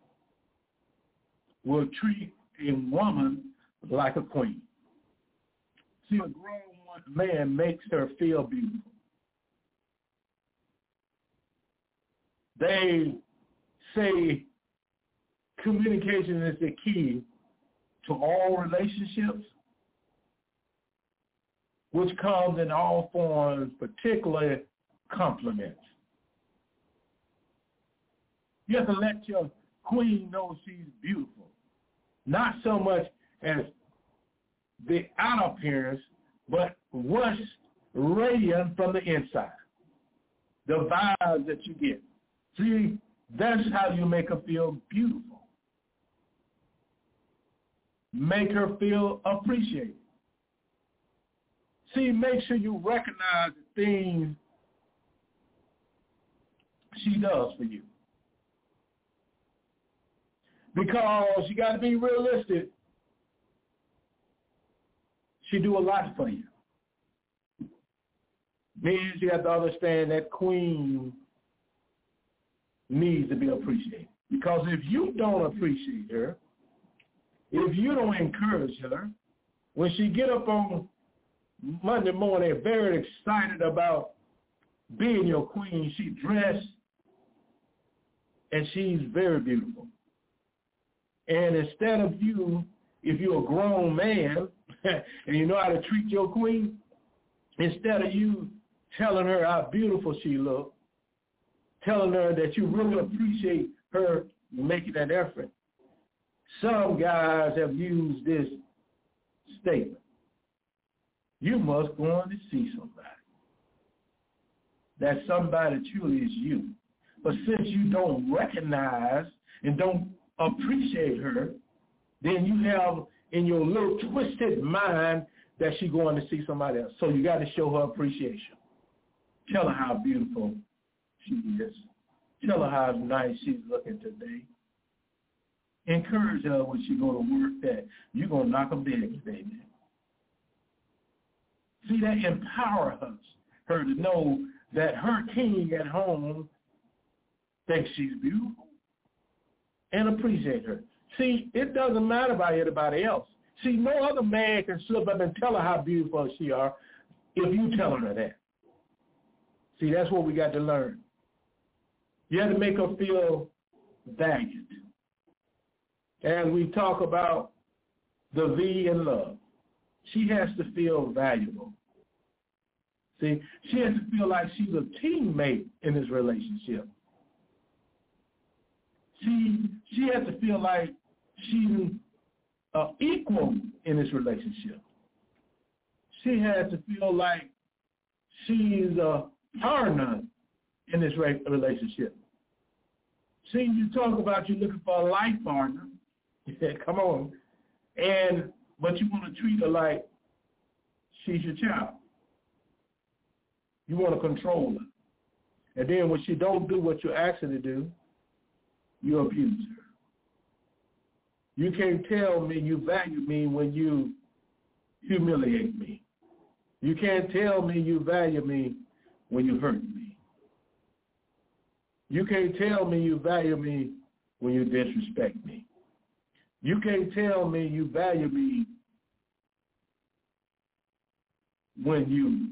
will treat a woman like a queen. See, a grown man makes her feel beautiful. They say communication is the key to all relationships, which comes in all forms, particularly compliments. You have to let your queen know she's beautiful, not so much as the outer appearance, but what's radiant from the inside, the vibes that you get. See, that's how you make her feel beautiful. Make her feel appreciated. See, make sure you recognize the things she does for you. Because you got to be realistic. She do a lot for you. Means you have to understand that queen needs to be appreciated. Because if you don't appreciate her, if you don't encourage her, when she get up on Monday morning very excited about being your queen, she dressed and she's very beautiful. And instead of you, if you're a grown man and you know how to treat your queen, instead of you telling her how beautiful she looks, telling her that you really appreciate her making that effort, some guys have used this statement: you must go on to see somebody. That somebody truly is you. But since you don't recognize and don't appreciate her, then you have in your little twisted mind that she's going to see somebody else. So you got to show her appreciation. Tell her how beautiful she is. Tell her how nice she's looking today. Encourage her when she go to work that you're going to knock them dead, baby. See, that empowers her to know that her king at home thinks she's beautiful and appreciate her. See, it doesn't matter about anybody else. See, no other man can slip up and tell her how beautiful she are if you telling her that. See, that's what we got to learn. You have to make her feel valued. And we talk about the V in love. She has to feel valuable. See, she has to feel like she's a teammate in this relationship. She has to feel like she's equal in this relationship. She has to feel like she's a partner in this relationship. See, you talk about you looking for a life partner. Come on. But you want to treat her like she's your child. You want to control her. And then when she don't do what you ask her to do, you abuse her. You can't tell me you value me when you humiliate me. You can't tell me you value me when you hurt me. You can't tell me you value me when you disrespect me. You can't tell me you value me when you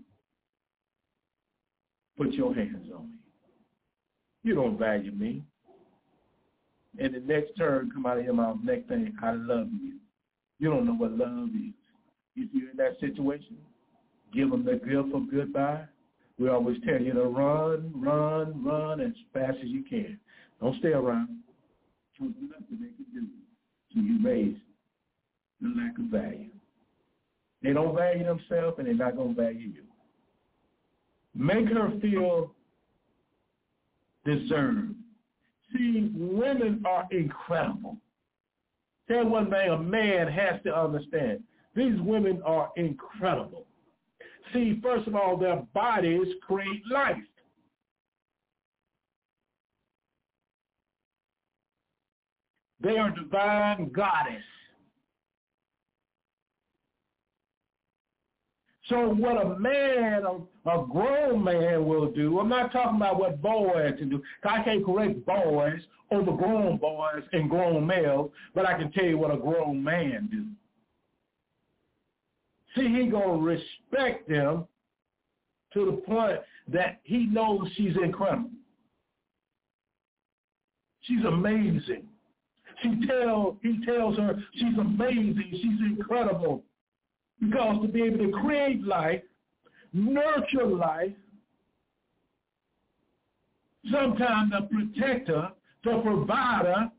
put your hands on me. You don't value me. And the next term come out of your mouth, next thing, I love you. You don't know what love is. If you're in that situation, give them the gift of goodbye. We always tell you to run as fast as you can. Don't stay around. was nothing they could do to erase the lack of value. They don't value themselves, and they're not going to value you. Make her feel deserved. See, women are incredible. Tell one thing a man has to understand. These women are incredible. See, first of all, their bodies create life. They are divine goddess. So what a man, a grown man will do, I'm not talking about what boys can do. I can't correct boys over grown boys and grown males, but I can tell you what a grown man do. See, he going to respect them to the point that he knows she's incredible. She's amazing. He tells her she's amazing, she's incredible. Because to be able to create life, nurture life, sometimes the protector, the provider,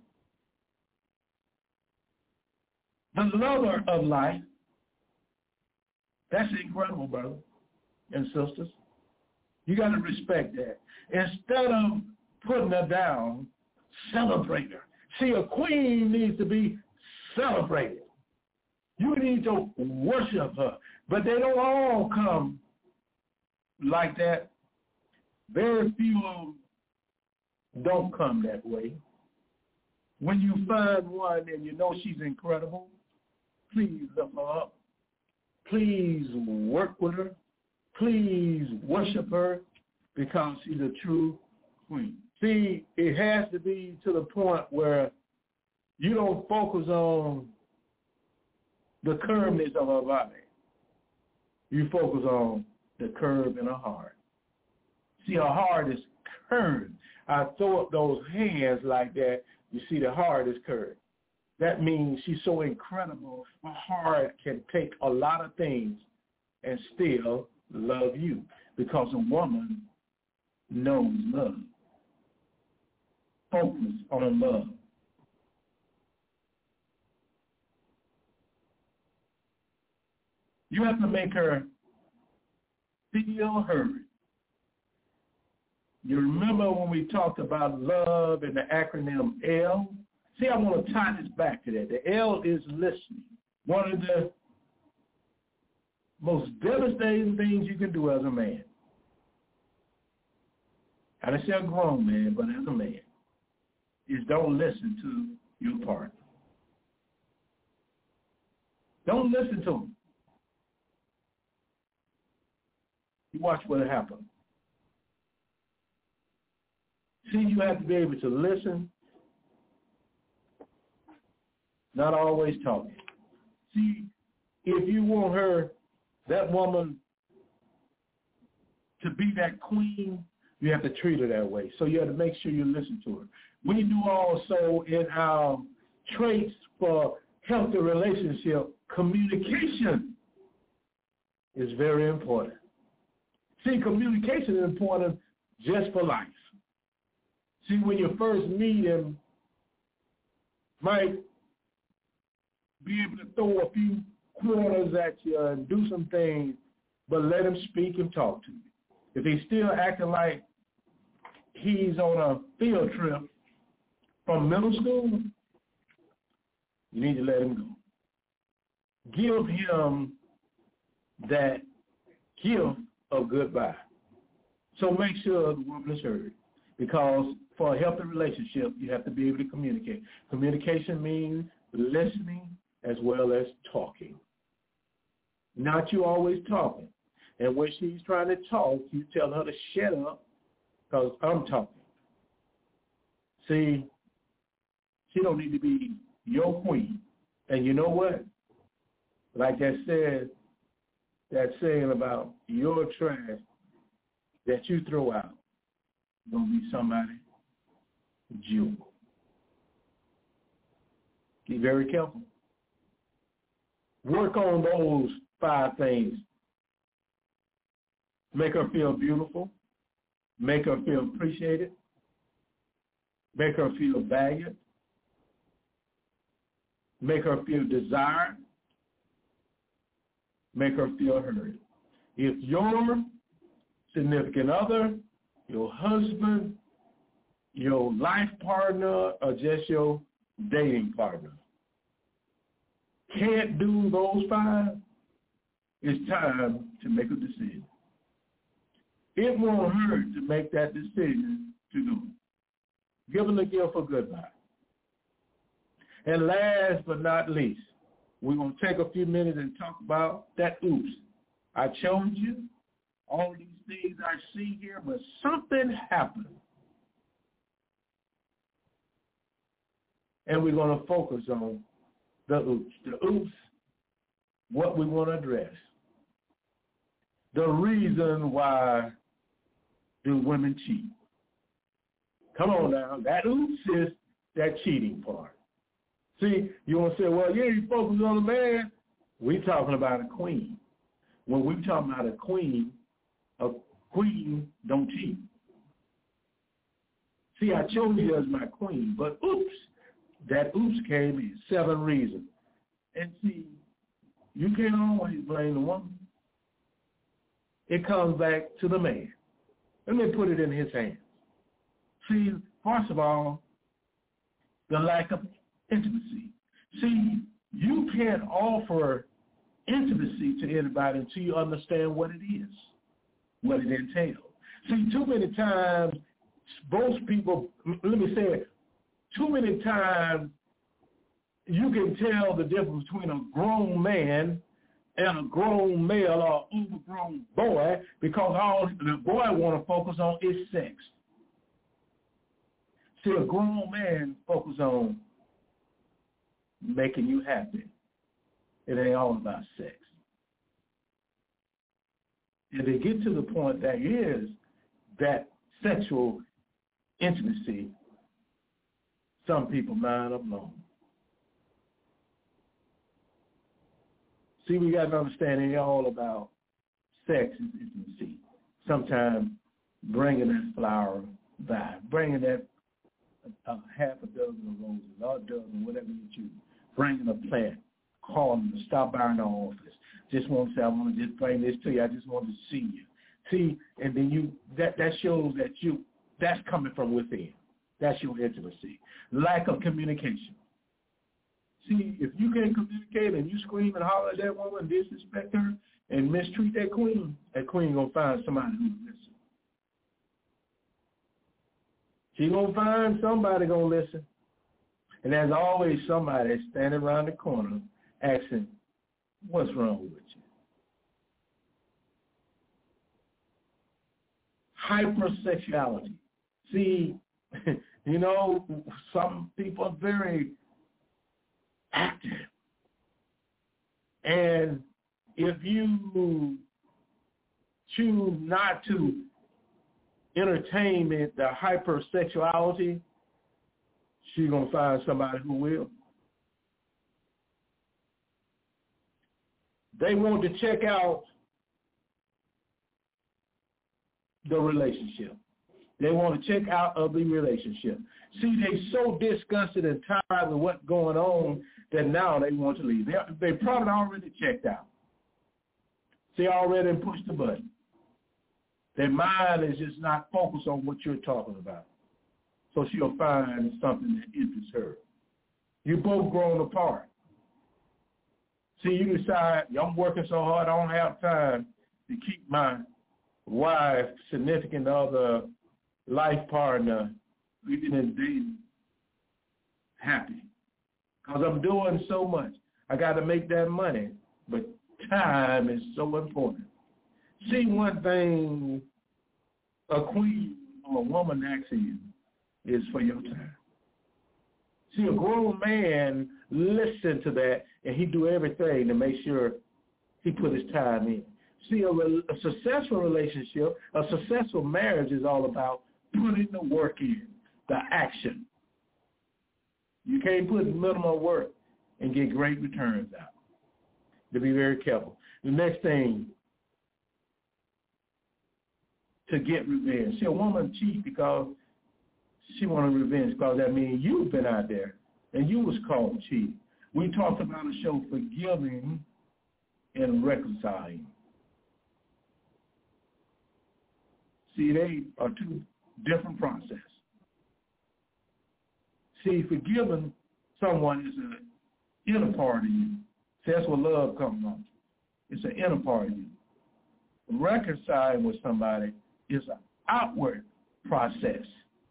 the lover of life, that's incredible, brother and sisters. You got to respect that. Instead of putting her down, celebrate her. See, a queen needs to be celebrated. You need to worship her. But they don't all come like that. Very few don't come that way. When you find one and you know she's incredible, please lift her up. Please work with her. Please worship her because she's a true queen. See, it has to be to the point where you don't focus on the curveness of her body. You focus on the curve in her heart. See, her heart is curved. I throw up those hands like that. You see, the heart is curved. That means she's so incredible. Her heart can take a lot of things and still love you because a woman knows love. Focus on love. You have to make her feel heard. You remember when we talked about love and the acronym L? See, I want to tie this back to that. The L is listening. One of the most devastating things you can do as a man. I didn't say a grown man, but as a man, is don't listen to your partner. Don't listen to him. You watch what happens. See, you have to be able to listen, not always talking. See, if you want her, that woman, to be that queen, you have to treat her that way. So you have to make sure you listen to her. We do also in our traits for healthy relationship, communication is very important. See, communication is important just for life. See, when you first meet him, might be able to throw a few quarters at you and do some things, but let him speak and talk to you. If he's still acting like he's on a field trip from middle school, you need to let him go. Give him that gift of goodbye. So make sure the woman is heard, because for a healthy relationship, you have to be able to communicate. Communication means listening as well as talking. Not you always talking. And when she's trying to talk, you tell her to shut up because I'm talking. See, she don't need to be your queen. And you know what? Like that saying about your trash that you throw out going to be somebody's jewel. Be very careful. Work on those 5 things. Make her feel beautiful. Make her feel appreciated. Make her feel valued. make her feel desired, make her feel heard. If your significant other, your husband, your life partner, or just your dating partner can't do those 5, it's time to make a decision. It won't hurt to make that decision to do it. Give them the gift of goodbye. And last but not least, we're going to take a few minutes and talk about that oops. I chose you, all these things I see here, but something happened. And we're going to focus on the oops. The oops, what we want to address. The reason why do women cheat. Come on now. That oops is that cheating part. See, you want to say, well, yeah, you focus on the man. We're talking about a queen. When we're talking about a queen don't cheat. See, I chose you as my queen, but oops, that oops came in 7 reasons. And see, you can't always blame the woman. It comes back to the man. Let me put it in his hands. See, first of all, the lack of intimacy. See, you can't offer intimacy to anybody until you understand what it is, what it entails. See, too many times, most people, let me say it, too many times you can tell the difference between a grown man and a grown male or overgrown boy because all the boy want to focus on is sex. See, a grown man focus on making you happy. It ain't all about sex. And to get to the point that is that sexual intimacy, some people mind are blown. See, we got to understand it ain't all about sex and intimacy. Sometimes bringing that flower by, bringing that half a dozen of roses, or a dozen, whatever you choose, bringing a plant, calling them, stop by in the office. Just want to say, I want to just bring this to you. I just want to see you. See, and then that shows that that's coming from within. That's your intimacy. Lack of communication. See, if you can't communicate and you scream and holler at that woman, disrespect her, and mistreat that queen going to find somebody who will listen. She going to find somebody going to listen. And there's always somebody standing around the corner asking, what's wrong with you? Hypersexuality. See, you know, some people are very active. And if you choose not to entertain the hypersexuality, she's going to find somebody who will. They want to check out the relationship. They want to check out of the relationship. See, they're so disgusted and tired of what's going on that now they want to leave. They probably already checked out. They already pushed the button. Their mind is just not focused on what you're talking about. So she'll find something that interests her. You both grown apart. See, you decide, I'm working so hard, I don't have time to keep my wife, significant other, life partner, even in dating, happy. Because I'm doing so much. I got to make that money. But time is so important. See, one thing a queen or a woman asks you is for your time. See, a grown man listen to that, and he do everything to make sure he put his time in. See, a successful relationship, a successful marriage is all about putting the work in, the action. You can't put minimal work and get great returns out. To be very careful. The next thing, to get revenge. See, a woman cheats because she wanted revenge, because that means you've been out there and you was caught cheating. We talked about a show, Forgiving and Reconciling. See, they are two different processes. See, forgiving someone is an inner part of you. See, that's where love comes from. It's an inner part of you. Reconciling with somebody is an outward process.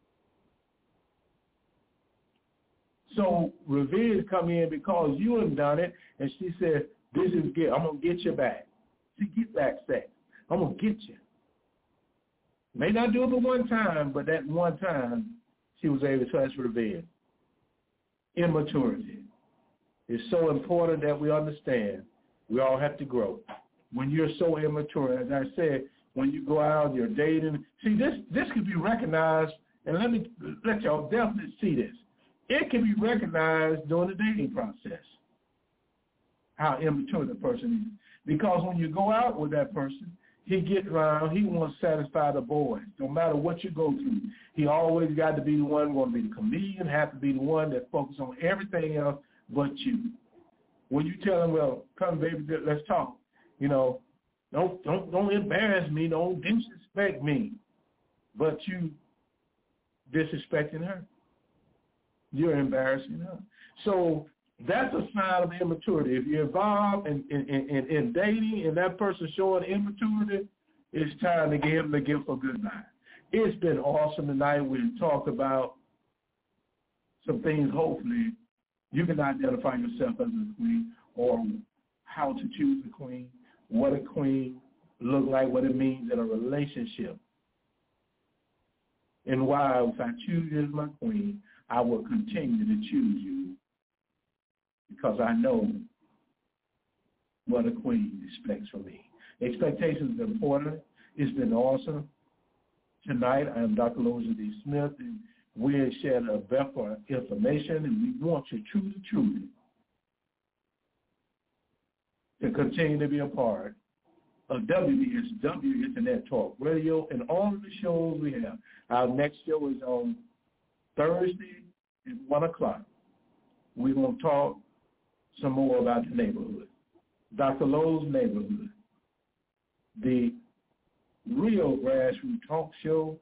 So revenge come in because you have done it, and she said, this is good. I'm going to get you back. See, get back sex. I'm going to get you. May not do it but one time, but that one time she was able to touch revenge. Immaturity. It's so important that we understand we all have to grow. When you're so immature, as I said, when you go out, you're dating. See, this can be recognized, and let y'all definitely see this. It can be recognized during the dating process, how immature the person is. Because when you go out with that person, he gets around, he wants to satisfy the boys. No matter what you go through, he always got to be the one, going to be the comedian, have to be the one that focuses on everything else but you. When you tell him, well, come, baby, let's talk. You know, don't embarrass me, don't disrespect me. But you disrespecting her. You're embarrassing her. So that's a sign of immaturity. If you're involved in dating and that person showing immaturity, it's time to give him the gift of goodbye. It's been awesome tonight. We've talked about some things. Hopefully you can identify yourself as a queen, or how to choose a queen, what a queen look like, what it means in a relationship, and why if I choose you as my queen, I will continue to choose you, because I know what a queen expects from me. Expectations are important. It's been awesome. Tonight, I am Dr. Lorenzo D. Smith, and we have shared a breadth of information, and we want you truly to continue to be a part of WBSW Internet Talk Radio and all of the shows we have. Our next show is on Thursday at 1 o'clock. We're going to talk some more about the neighborhood. Dr. Lowe's Neighborhood, the real grassroots talk show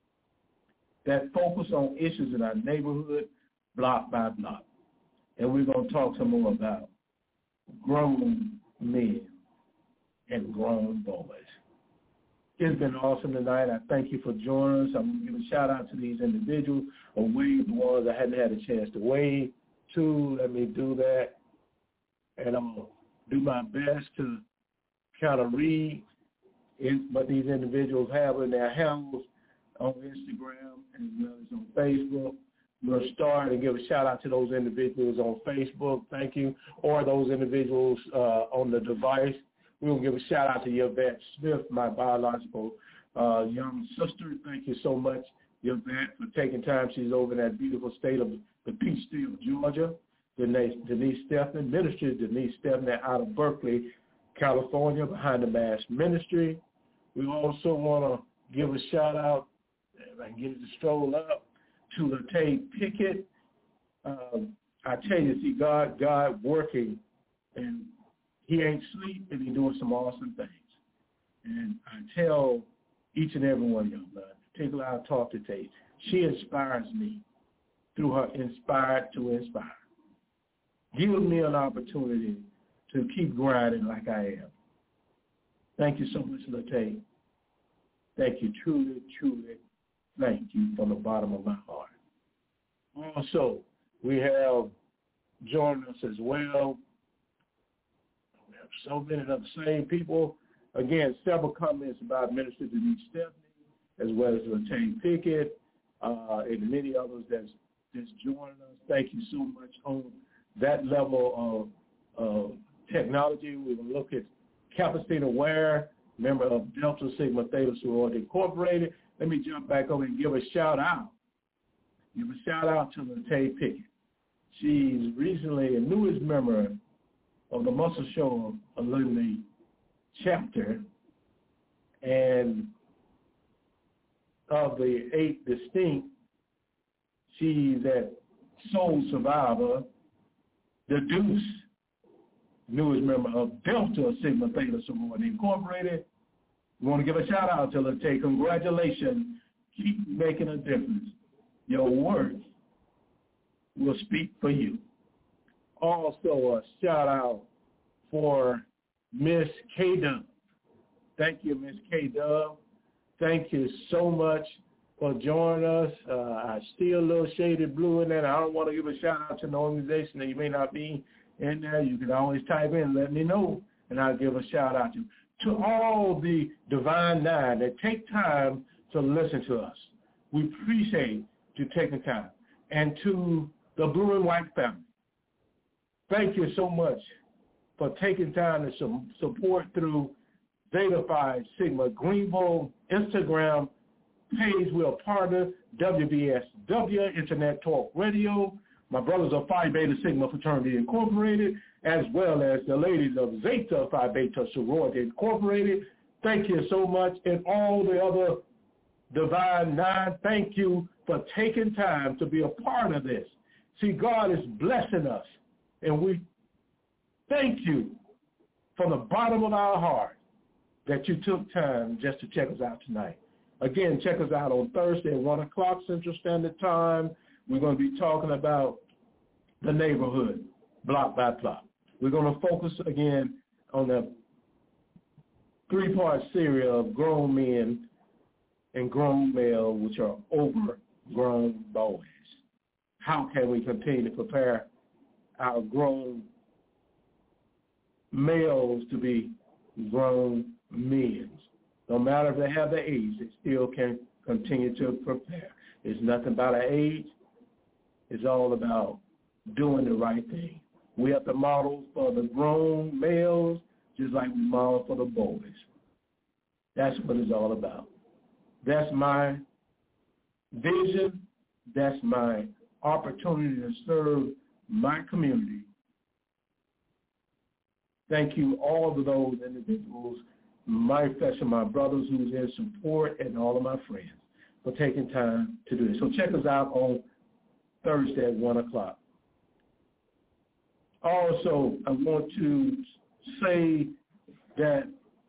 that focus on issues in our neighborhood, block by block. And we're going to talk some more about grown men and grown boys. It's been awesome tonight. I thank you for joining us. I'm going to give a shout-out to these individuals, or wave the ones I hadn't had a chance to wave to. Let me do that. And I'm going to do my best to kind of read what these individuals have in their handles on Instagram as well as on Facebook. We'll start and give a shout-out to those individuals on Facebook. Thank you. Or those individuals on the device. We'll give a shout-out to Yvette Smith, my biological young sister. Thank you so much, Yvette, for taking time. She's over in that beautiful state of the Peach State of Georgia. Denise Stephan, Minister Denise Stephan out of Berkeley, California, behind the Mass Ministry. We also want to give a shout-out, if I can get it to stroll up, to Latay Pickett. I tell you, see, God working, and he ain't sleep, and he's doing some awesome things. And I tell each and every one of y'all, particularly I talk to Tate, she inspires me through her Inspired to Inspire. Gives me an opportunity to keep grinding like I am. Thank you so much, Latay. Thank you, truly, thank you from the bottom of my heart. Also, we have joined us as well. We have so many of the same people. Again, several comments about Minister Denise Stephanie, as well as Latay Pickett, and many others that's joining us. Thank you so much on that level of technology. We will look at Capistina Ware, member of Delta Sigma Theta Sorority Incorporated. Let me jump back over and give a shout-out. Give a shout-out to Latay Pickett. She's recently a newest member of the Muscle Show Alumni Chapter, and of the 8 distinct, she's that Soul Survivor the Deuce, newest member of Delta Sigma Theta Sorority Incorporated. We want to give a shout out to Latae. Congratulations. Keep making a difference. Your work will speak for you. Also, a shout out for Miss K-Dub. Thank you, Miss K-Dub. Thank you so much for joining us. I see a little shaded blue in there. I don't want to give a shout out to an organization that you may not be in there. You can always type in, let me know, and I'll give a shout out to you. To all the Divine Nine that take time to listen to us, we appreciate you taking time. And to the Blue and White family, thank you so much for taking time to support through Zeta Phi Sigma Greenville Instagram page. We're a part of WBSW Internet Talk Radio. My brothers of Phi Beta Sigma Fraternity Incorporated, as well as the ladies of Zeta Phi Beta Sorority Incorporated. Thank you so much. And all the other Divine Nine, thank you for taking time to be a part of this. See, God is blessing us, and we thank you from the bottom of our heart that you took time just to check us out tonight. Again, check us out on Thursday at 1 o'clock Central Standard Time. We're going to be talking about the neighborhood, block by block. We're going to focus again on the three-part series of grown men and grown males, which are overgrown boys. How can we continue to prepare our grown males to be grown men? No matter if they have the age, they still can continue to prepare. It's nothing about an age. It's all about doing the right thing. We have to model for the grown males just like we model for the boys. That's what it's all about. That's my vision. That's my opportunity to serve my community. Thank you all of those individuals, my fashion, my brothers who's in support, and all of my friends for taking time to do this. So check us out on Thursday at 1 o'clock. Also, I want to say that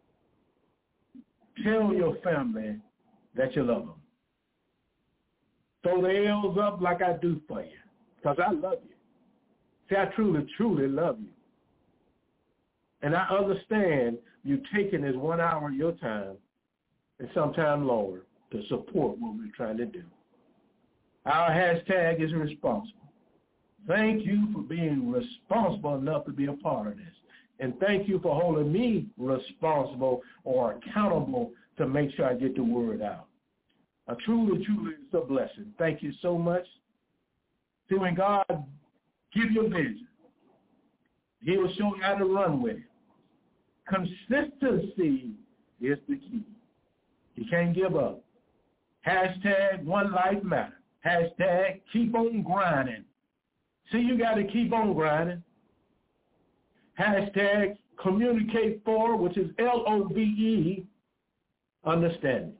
tell your family that you love them. Throw the L's up like I do for you, because I love you. See, I truly, truly love you. And I understand you taking this 1 hour of your time and sometime longer to support what we're trying to do. Our hashtag is responsible. Thank you for being responsible enough to be a part of this. And thank you for holding me responsible or accountable to make sure I get the word out. Truly, truly, it's a blessing. Thank you so much. See, when God gives you a vision, he will show you how to run with it. Consistency is the key. You can't give up. Hashtag One Life Matter. Hashtag keep on grinding. See, you got to keep on grinding. Hashtag communicate for, which is LOVE, understanding.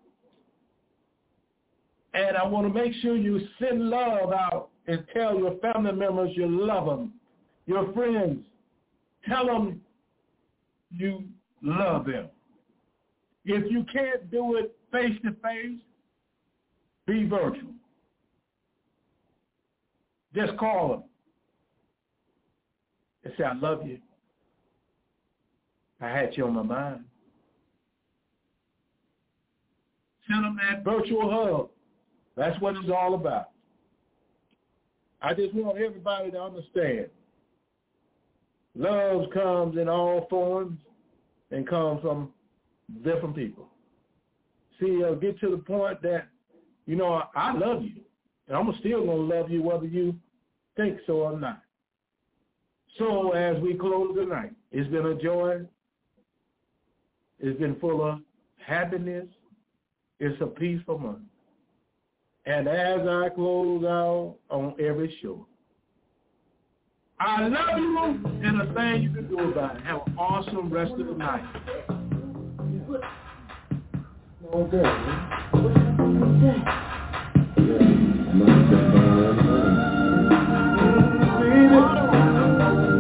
And I want to make sure you send love out and tell your family members you love them. Your friends, tell them you love them. If you can't do it face-to-face, be virtual. Just call them and say, I love you. I had you on my mind. Send them that virtual hug. That's what it's all about. I just want everybody to understand. Love comes in all forms and comes from different people. See, get to the point that, you know, I love you. And I'm still going to love you whether you think so or not. So as we close tonight, it's been a joy. It's been full of happiness. It's a peaceful month. And as I close out on every show, I love you, and a thing you can do about it. Have an awesome rest of the night. Okay.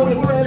Holy Spirit.